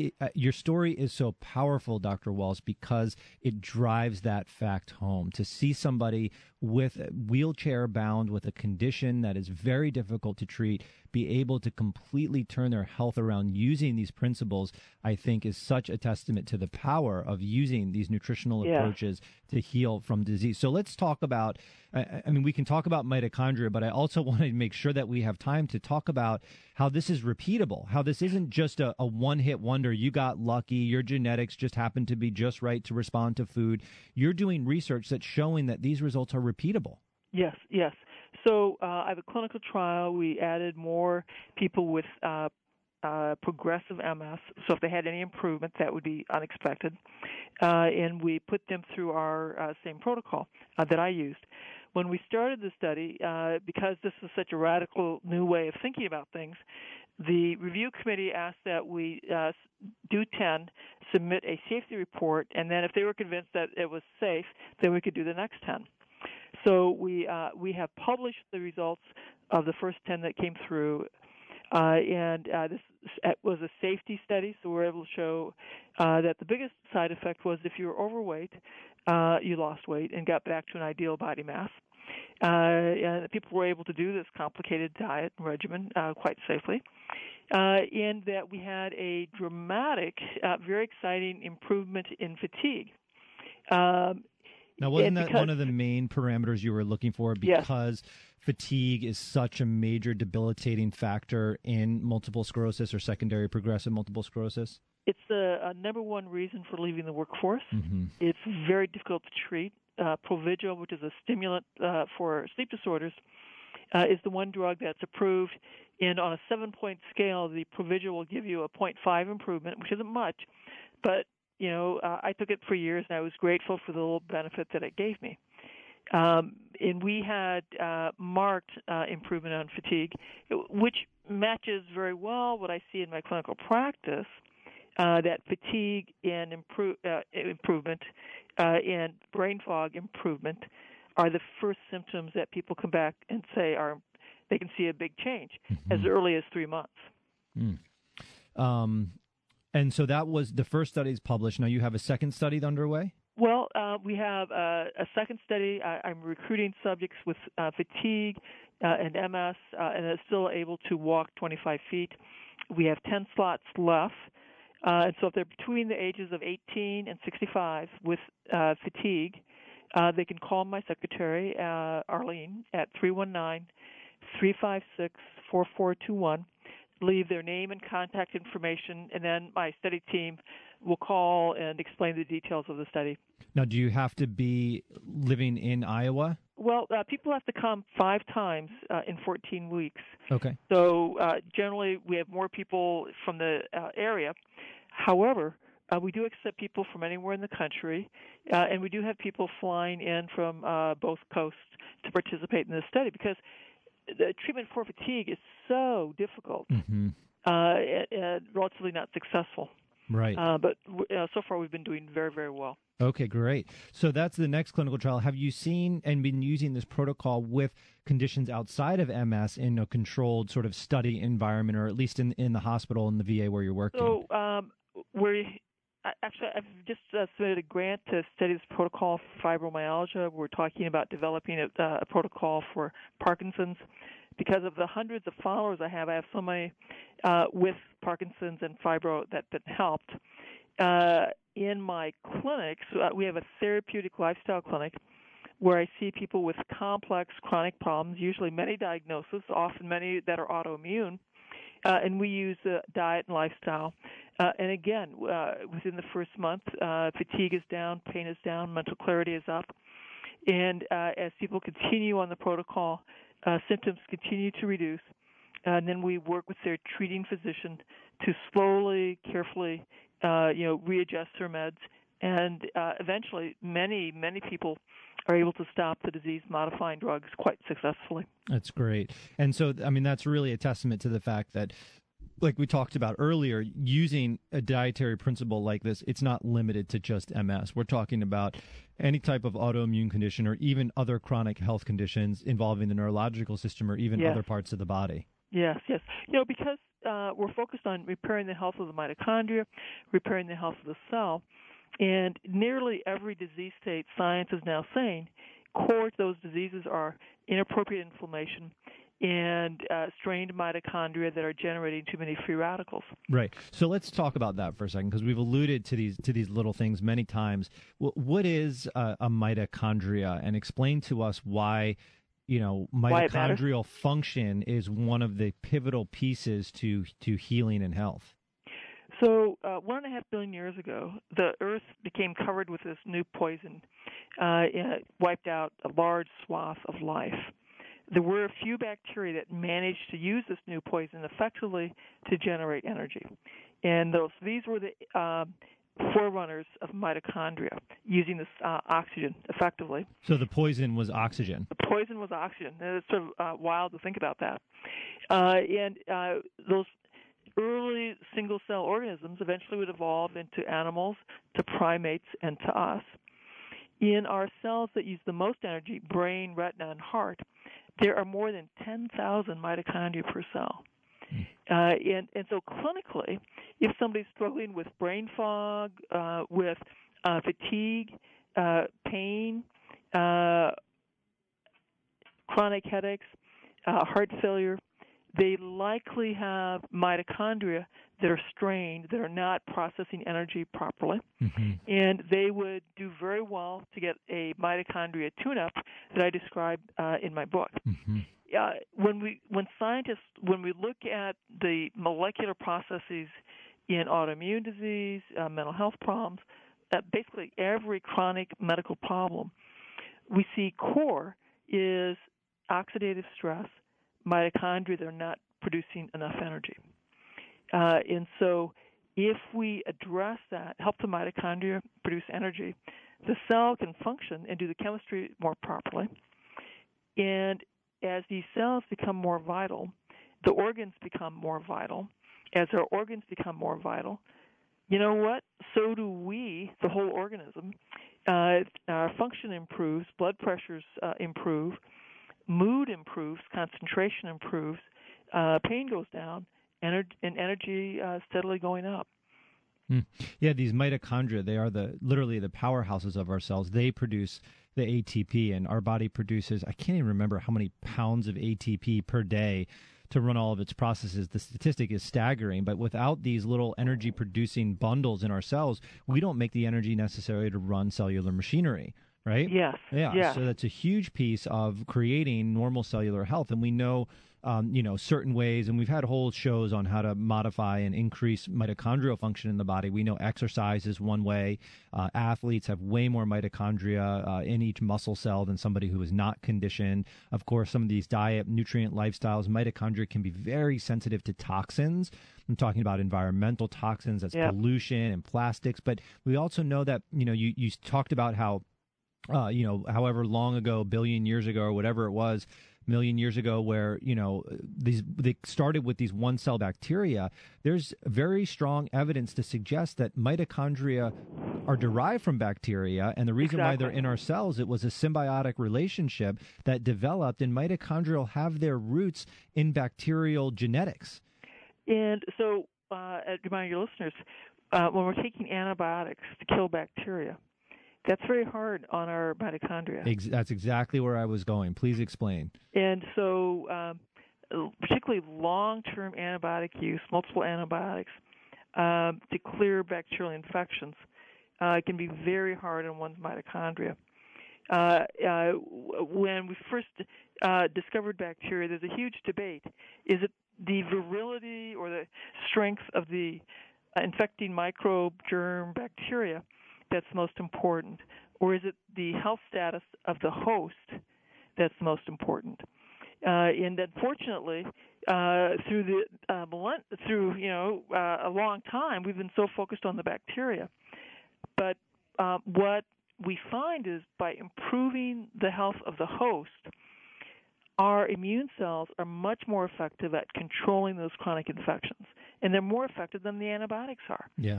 Speaker 3: is so powerful, Dr. Walsh, because it drives that fact home. To see somebody with wheelchair bound with a condition that is very difficult to treat be able to completely turn their health around using these principles, I think is such a testament to the power of using these nutritional approaches to heal from disease. So let's talk about, I mean, we can talk about mitochondria, but I also want to make sure that we have time to talk about how this is repeatable, how this isn't just a one-hit wonder. You got lucky, your genetics just happened to be just right to respond to food. You're doing research that's showing that these results are repeatable.
Speaker 4: Yes. So I have a clinical trial. We added more people with progressive MS. So if they had any improvement, that would be unexpected. And we put them through our same protocol that I used. When we started the study, because this is such a radical new way of thinking about things, the review committee asked that we do 10, submit a safety report, and then if they were convinced that it was safe, then we could do the next 10. So we have published the results of the first 10 that came through, and this was a safety study, so we were able to show that the biggest side effect was if you were overweight, you lost weight and got back to an ideal body mass. And people were able to do this complicated diet regimen quite safely, and that we had a dramatic, very exciting improvement in fatigue.
Speaker 3: Now, wasn't that one of the main parameters you were looking for? Because fatigue is such a major debilitating factor in multiple sclerosis or secondary progressive multiple sclerosis?
Speaker 4: It's the number one reason for leaving the workforce.
Speaker 3: Mm-hmm.
Speaker 4: It's very difficult to treat. Provigil, which is a stimulant for sleep disorders, is the one drug that's approved. And on a 7-point scale, the Provigil will give you a 0.5 improvement, which isn't much. But, I took it for years, and I was grateful for the little benefit that it gave me. And we had marked improvement on fatigue, which matches very well what I see in my clinical practice, that fatigue and improvement and brain fog improvement are the first symptoms that people come back and say they can see a big change as early as 3 months.
Speaker 3: And so that was the first study is published. Now you have a second study underway?
Speaker 4: Well, we have a second study. I'm recruiting subjects with fatigue and MS and are still able to walk 25 feet. We have 10 slots left. And so if they're between the ages of 18 and 65 with fatigue, they can call my secretary, Arlene, at 319-356-4421, leave their name and contact information, and then my study team will call and explain the details of the study.
Speaker 3: Now, do you have to be living in Iowa?
Speaker 4: Well, people have to come 5 times in 14 weeks.
Speaker 3: Okay.
Speaker 4: So generally we have more people from the area. However, we do accept people from anywhere in the country, and we do have people flying in from both coasts to participate in this study because the treatment for fatigue is so difficult and relatively not successful.
Speaker 3: Right.
Speaker 4: But so far we've been doing very, very well.
Speaker 3: Okay, great. So that's the next clinical trial. Have you seen and been using this protocol with conditions outside of MS in a controlled sort of study environment, or at least in the hospital in the VA where you're working?
Speaker 4: So I've just submitted a grant to study this protocol for fibromyalgia. We're talking about developing a protocol for Parkinson's. Because of the hundreds of followers I have so many with Parkinson's and fibro that helped. In my clinics, we have a therapeutic lifestyle clinic where I see people with complex chronic problems, usually many diagnoses, often many that are autoimmune, and we use diet and lifestyle. And again, within the first month, fatigue is down, pain is down, mental clarity is up. And as people continue on the protocol, symptoms continue to reduce. And then we work with their treating physician to slowly, carefully, readjust their meds. And eventually, many people are able to stop the disease-modifying drugs quite successfully.
Speaker 3: That's great. And so, I mean, that's really a testament to the fact that like we talked about earlier, using a dietary principle like this, it's not limited to just MS. We're talking about any type of autoimmune condition or even other chronic health conditions involving the neurological system or even other parts of the body.
Speaker 4: Yes. Because we're focused on repairing the health of the mitochondria, repairing the health of the cell, and nearly every disease state science is now saying core to those diseases are inappropriate inflammation and strained mitochondria that are generating too many free radicals.
Speaker 3: Right. So let's talk about that for a second, because we've alluded to these little things many times. What is a mitochondria, and explain to us why mitochondrial function is one of the pivotal pieces to healing and health.
Speaker 4: So 1.5 billion years ago, the Earth became covered with this new poison. It wiped out a large swath of life. There were a few bacteria that managed to use this new poison effectively to generate energy. And these were the forerunners of mitochondria, using this oxygen effectively.
Speaker 3: So the poison was oxygen?
Speaker 4: The poison was oxygen. And it's sort of wild to think about that. Those early single-cell organisms eventually would evolve into animals, to primates, and to us. In our cells that use the most energy, brain, retina, and heart, there are more than 10,000 mitochondria per cell. And so clinically, if somebody's struggling with brain fog, with fatigue, pain, chronic headaches, heart failure, they likely have mitochondria that are strained, that are not processing energy properly, and they would do very well to get a mitochondria tune-up that I describe in my book. When we look at the molecular processes in autoimmune disease, mental health problems, basically every chronic medical problem, we see core is oxidative stress, mitochondria that are not producing enough energy. And so if we address that, help the mitochondria produce energy, the cell can function and do the chemistry more properly. And as these cells become more vital, the organs become more vital. As our organs become more vital, you know what? So do we, the whole organism. Our function improves, blood pressures improve, mood improves, concentration improves, pain goes down, and energy steadily going up.
Speaker 3: Yeah, these mitochondria, they are literally the powerhouses of our cells. They produce the ATP, and our body produces, I can't even remember how many pounds of ATP per day to run all of its processes. The statistic is staggering, but without these little energy-producing bundles in our cells, we don't make the energy necessary to run cellular machinery. Right?
Speaker 4: Yes.
Speaker 3: Yeah. So that's a huge piece of creating normal cellular health. And we know, certain ways, and we've had whole shows on how to modify and increase mitochondrial function in the body. We know exercise is one way. Athletes have way more mitochondria in each muscle cell than somebody who is not conditioned. Of course, some of these diet, nutrient lifestyles, mitochondria can be very sensitive to toxins. I'm talking about environmental toxins, that's pollution and plastics. But we also know that, you talked about how however long ago, a billion years ago or whatever it was, million years ago, where, they started with these one-cell bacteria. There's very strong evidence to suggest that mitochondria are derived from bacteria, and the reason why they're in our cells, it was a symbiotic relationship that developed, and mitochondria have their roots in bacterial genetics. And
Speaker 4: so, remind your listeners, when we're taking antibiotics to kill bacteria, that's very hard on our mitochondria.
Speaker 3: That's exactly where I was going. Please explain.
Speaker 4: And so particularly long-term antibiotic use, multiple antibiotics, to clear bacterial infections can be very hard on one's mitochondria. When we first discovered bacteria, there's a huge debate. Is it the virility or the strength of the infecting microbe, germ, bacteria that's most important, or is it the health status of the host that's most important? And unfortunately, through a long time, we've been so focused on the bacteria. But what we find is by improving the health of the host, our immune cells are much more effective at controlling those chronic infections. and they're more effective than the antibiotics are.
Speaker 3: Yeah.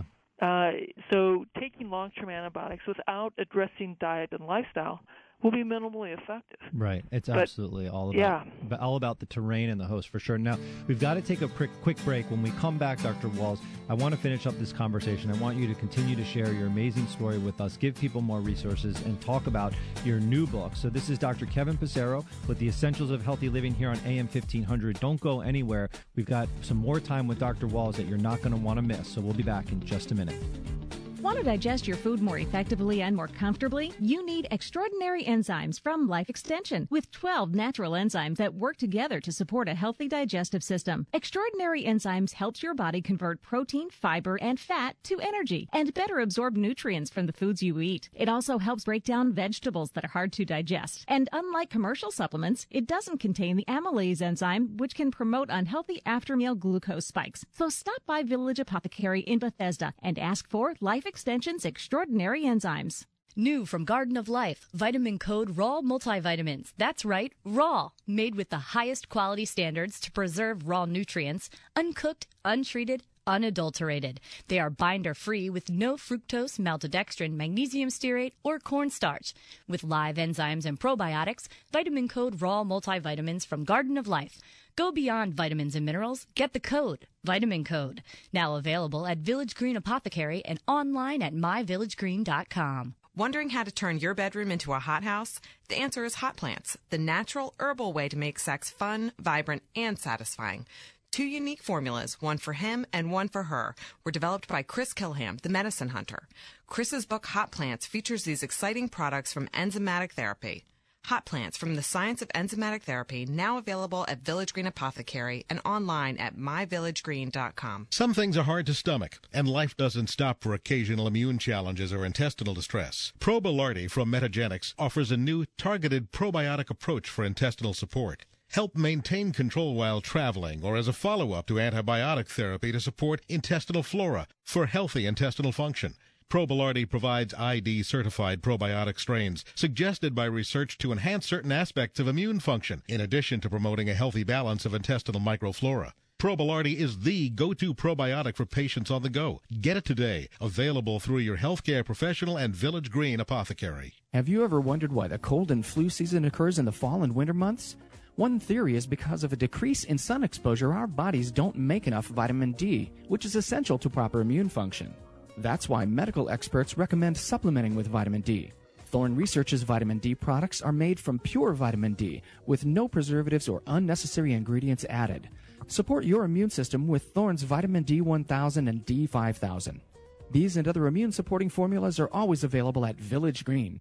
Speaker 4: So taking long-term antibiotics without addressing diet and lifestyle will be minimally effective.
Speaker 3: Right. It's absolutely all about the terrain and the host, for sure. Now, we've got to take a quick break. When we come back, Dr. Wahls, I want to finish up this conversation. I want you to continue to share your amazing story with us, give people more resources, and talk about your new book. So this is Dr. Kevin Passero with The Essentials of Healthy Living here on AM 1500. Don't go anywhere. We've got some more time with Dr. Wahls that you're not going to want to miss. So we'll be back in just a minute.
Speaker 11: Want to digest your food more effectively and more comfortably? You need extraordinary enzymes from Life Extension with 12 natural enzymes that work together to support a healthy digestive system. Extraordinary enzymes helps your body convert protein, fiber, and fat to energy and better absorb nutrients from the foods you eat. It also helps break down vegetables that are hard to digest. And unlike commercial supplements, it doesn't contain the amylase enzyme, which can promote unhealthy after-meal glucose spikes. So stop by Village Apothecary in Bethesda and ask for Life Extension's extraordinary enzymes.
Speaker 6: New from Garden of Life, Vitamin Code Raw Multivitamins. That's right, raw. Made with the highest quality standards to preserve raw nutrients, uncooked, untreated, unadulterated. They are binder-free with no fructose, maltodextrin, magnesium stearate, or cornstarch. With live enzymes and probiotics, Vitamin Code Raw Multivitamins from Garden of Life. Go beyond vitamins and minerals. Get the code, Vitamin Code. Now available at Village Green Apothecary and online at myvillagegreen.com.
Speaker 13: Wondering how to turn your bedroom into a hothouse? The answer is Hot Plants, the natural herbal way to make sex fun, vibrant, and satisfying. 2 unique formulas, one for him and one for her, were developed by Chris Kilham, the medicine hunter. Chris's book Hot Plants features these exciting products from enzymatic therapy. Hot Plants from the Science of Enzymatic Therapy, now available at Village Green Apothecary and online at myvillagegreen.com.
Speaker 14: Some things are hard to stomach, and life doesn't stop for occasional immune challenges or intestinal distress. Probilardi from Metagenics offers a new targeted probiotic approach for intestinal support. Help maintain control while traveling or as a follow-up to antibiotic therapy to support intestinal flora for healthy intestinal function. Probilardi provides ID-certified probiotic strains suggested by research to enhance certain aspects of immune function, in addition to promoting a healthy balance of intestinal microflora. Probilardi is the go-to probiotic for patients on the go. Get it today. Available through your healthcare professional and Village Green Apothecary.
Speaker 15: Have you ever wondered why the cold and flu season occurs in the fall and winter months? One theory is because of a decrease in sun exposure, our bodies don't make enough vitamin D, which is essential to proper immune function. That's why medical experts recommend supplementing with vitamin D. Thorne Research's vitamin D products are made from pure vitamin D with no preservatives or unnecessary ingredients added. Support your immune system with Thorne's vitamin D1000 and D5000. These and other immune-supporting formulas are always available at Village Green.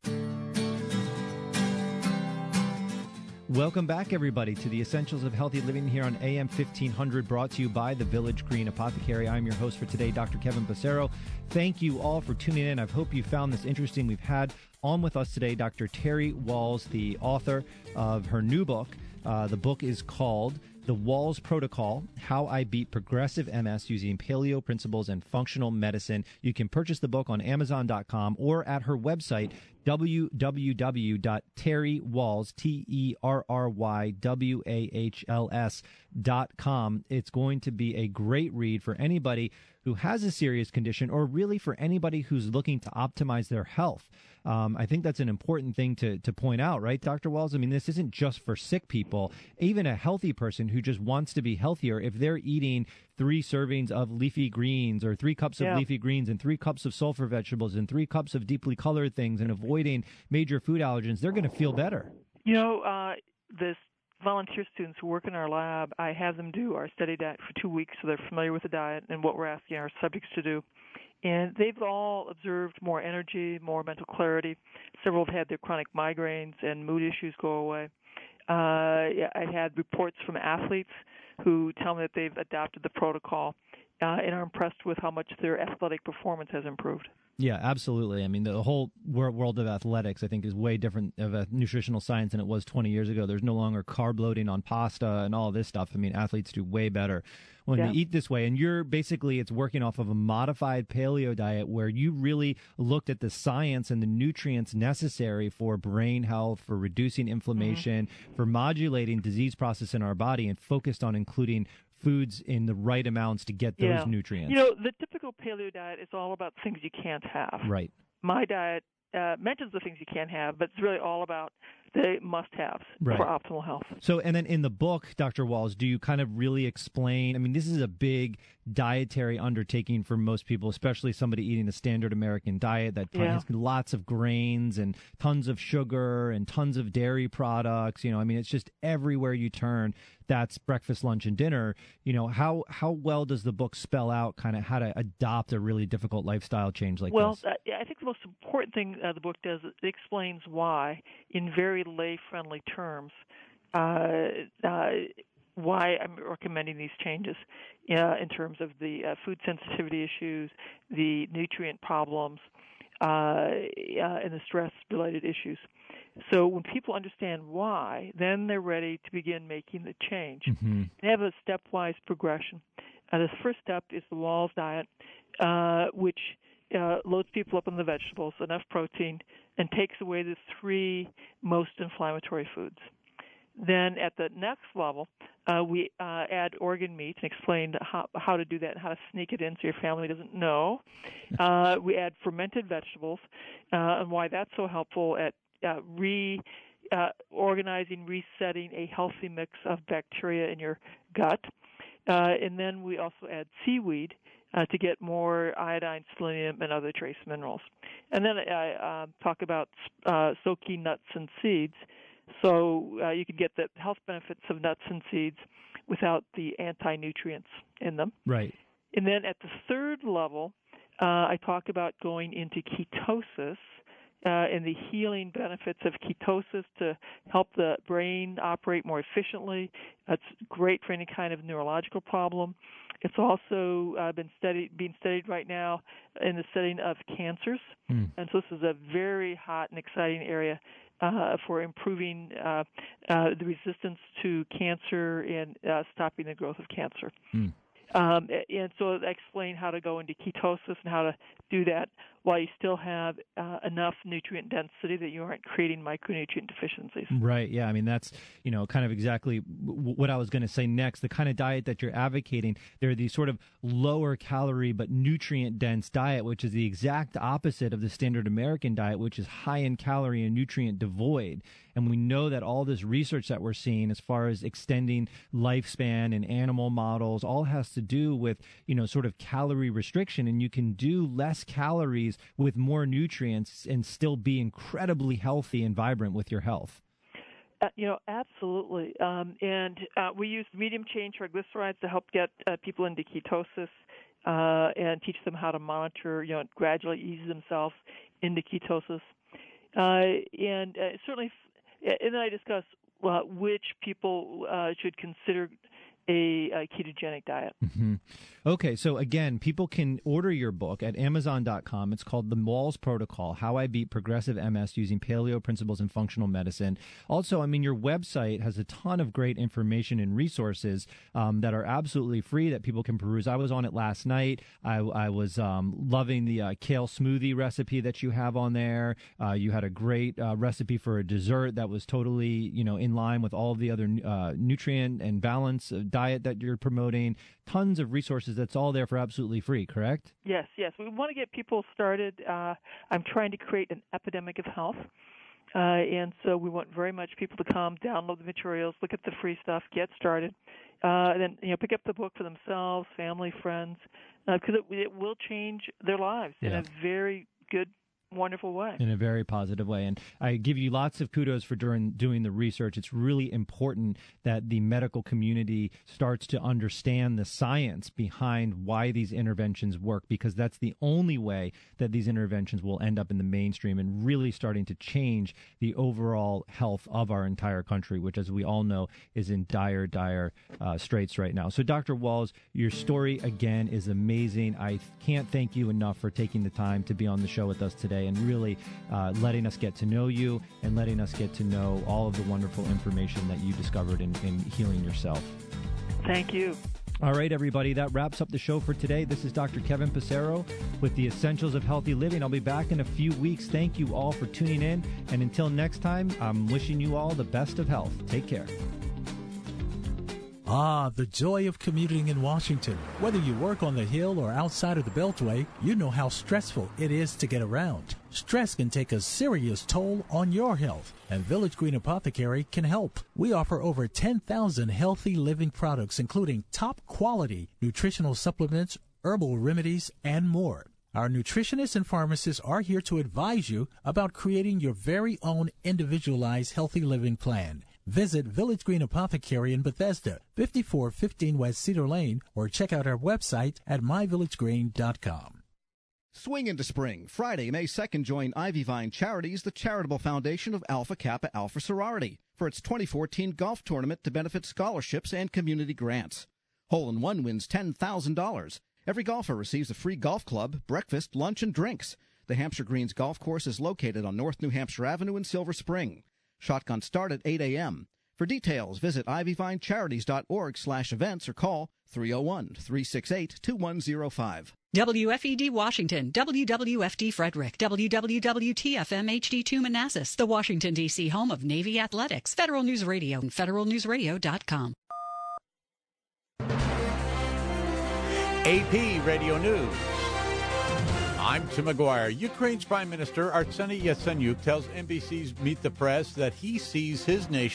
Speaker 3: Welcome back, everybody, to the Essentials of Healthy Living here on AM 1500, brought to you by the Village Green Apothecary. I'm your host for today, Dr. Kevin Passero. Thank you all for tuning in. I hope you found this interesting. We've had on with us today Dr. Terry Wahls, the author of her new book. The book is called The Wahls Protocol, How I Beat Progressive MS Using Paleo Principles and Functional Medicine. You can purchase the book on Amazon.com or at her website, www.terrywahls.com. It's going to be a great read for anybody who has a serious condition, or really for anybody who's looking to optimize their health. I think that's an important thing to point out, right, Dr. Wahls? I mean, this isn't just for sick people. Even a healthy person who just wants to be healthier, if they're eating 3 servings of leafy greens or 3 cups of leafy greens and 3 cups of sulfur vegetables and 3 cups of deeply colored things and avoiding major food allergens, they're going to feel better.
Speaker 4: You know, this volunteer students who work in our lab, I have them do our study diet for 2 weeks so they're familiar with the diet and what we're asking our subjects to do. And they've all observed more energy, more mental clarity. Several have had their chronic migraines and mood issues go away. I had reports from athletes who tell me that they've adopted the protocol and are impressed with how much their athletic performance has improved.
Speaker 3: Yeah, absolutely. I mean, the whole world of athletics, I think, is way different of a nutritional science than it was 20 years ago. There's no longer carb loading on pasta and all this stuff. I mean, athletes do way better when you eat this way. And you're basically, it's working off of a modified paleo diet where you really looked at the science and the nutrients necessary for brain health, for reducing inflammation, for modulating disease process in our body, and focused on including foods in the right amounts to get those nutrients.
Speaker 4: You know, the typical paleo diet is all about things you can't have.
Speaker 3: Right.
Speaker 4: My diet mentions the things you can't have, but it's really all about the must-haves for optimal health.
Speaker 3: So, and then in the book, Dr. Wahls, do you kind of really explain, I mean, this is a big dietary undertaking for most people, especially somebody eating the standard American diet that has lots of grains and tons of sugar and tons of dairy products. You know, I mean, it's just everywhere you turn. That's breakfast, lunch, and dinner. You know, how well does the book spell out kind of how to adopt a really difficult lifestyle change like this?
Speaker 4: Well, I think the most important thing the book does, it explains why, in very lay-friendly terms, why I'm recommending these changes in terms of the food sensitivity issues, the nutrient problems, and the stress-related issues. So when people understand why, then they're ready to begin making the change.
Speaker 3: Mm-hmm.
Speaker 4: They have a stepwise progression. The first step is the Wahls diet, which loads people up on the vegetables, enough protein, and takes away the 3 most inflammatory foods. Then at the next level, we add organ meat and explain how to do that and how to sneak it in so your family doesn't know. We add fermented vegetables and why that's so helpful at organizing, resetting a healthy mix of bacteria in your gut. And then we also add seaweed to get more iodine, selenium, and other trace minerals. And then I talk about soaking nuts and seeds, so you can get the health benefits of nuts and seeds without the anti-nutrients in them.
Speaker 3: Right.
Speaker 4: And then at the third level, I talk about going into ketosis and the healing benefits of ketosis to help the brain operate more efficiently. It's great for any kind of neurological problem. It's also being studied right now in the setting of cancers. And so this is a very hot and exciting area for improving the resistance to cancer and stopping the growth of cancer. And so I explain how to go into ketosis and how to do that while you still have enough nutrient density that you aren't creating micronutrient deficiencies.
Speaker 3: Right. Yeah. I mean, that's, you know, kind of exactly what I was going to say next. The kind of diet that you're advocating, they're these sort of lower calorie but nutrient dense diet, which is the exact opposite of the standard American diet, which is high in calorie and nutrient devoid. And we know that all this research that we're seeing as far as extending lifespan in animal models all has to do with, you know, sort of calorie restriction. And you can do less calories with more nutrients and still be incredibly healthy and vibrant with your health.
Speaker 4: You know, absolutely. And we use medium chain triglycerides to help get people into ketosis and teach them how to monitor, you know, gradually ease themselves into ketosis. And certainly, and then I discuss which people should consider a ketogenic diet.
Speaker 3: Mm-hmm. Okay, so again, people can order your book at Amazon.com. It's called The Wahls Protocol, How I Beat Progressive MS Using Paleo Principles and Functional Medicine. Also, I mean, your website has a ton of great information and resources that are absolutely free that people can peruse. I was on it last night. I was loving the kale smoothie recipe that you have on there. You had a great recipe for a dessert that was totally, you know, in line with all of the other nutrient and balance diet that you're promoting. Tons of resources. That's all there for absolutely free, correct?
Speaker 4: Yes. We want to get people started. I'm trying to create an epidemic of health. And so we want very much people to come, download the materials, look at the free stuff, get started, and then, you know, pick up the book for themselves, family, friends, because it will change their lives in a very good, wonderful way.
Speaker 3: In a very positive way. And I give you lots of kudos for doing the research. It's really important that the medical community starts to understand the science behind why these interventions work, because that's the only way that these interventions will end up in the mainstream and really starting to change the overall health of our entire country, which, as we all know, is in dire straits right now. So, Dr. Wahls, your story, again, is amazing. I can't thank you enough for taking the time to be on the show with us today and really letting us get to know you and letting us get to know all of the wonderful information that you discovered in healing yourself.
Speaker 4: Thank you.
Speaker 3: All right, everybody, that wraps up the show for today. This is Dr. Kevin Passero with the Essentials of Healthy Living. I'll be back in a few weeks. Thank you all for tuning in. And until next time, I'm wishing you all the best of health. Take care.
Speaker 2: Ah, the joy of commuting in Washington. Whether you work on the Hill or outside of the Beltway, you know how stressful it is to get around. Stress can take a serious toll on your health, and Village Green Apothecary can help. We offer over 10,000 healthy living products, including top-quality nutritional supplements, herbal remedies, and more. Our nutritionists and pharmacists are here to advise you about creating your very own individualized healthy living plan. Visit Village Green Apothecary in Bethesda, 5415 West Cedar Lane, or check out our website at myvillagegreen.com.
Speaker 16: Swing into spring. Friday, May 2nd, join Ivy Vine Charities, the charitable foundation of Alpha Kappa Alpha Sorority, for its 2014 golf tournament to benefit scholarships and community grants. Hole-in-One wins $10,000. Every golfer receives a free golf club, breakfast, lunch, and drinks. The Hampshire Greens Golf Course is located on North New Hampshire Avenue in Silver Spring. Shotgun start at 8 a.m. For details, visit ivyvinecharities.org/events or call 301-368-2105.
Speaker 17: WFED Washington, WWFD Frederick, WWWTFM HD2 Manassas, the Washington, D.C. home of Navy Athletics, Federal News Radio, and federalnewsradio.com.
Speaker 18: AP Radio News. I'm Tim McGuire. Ukraine's Prime Minister Arseniy Yatsenyuk tells NBC's Meet the Press that he sees his nation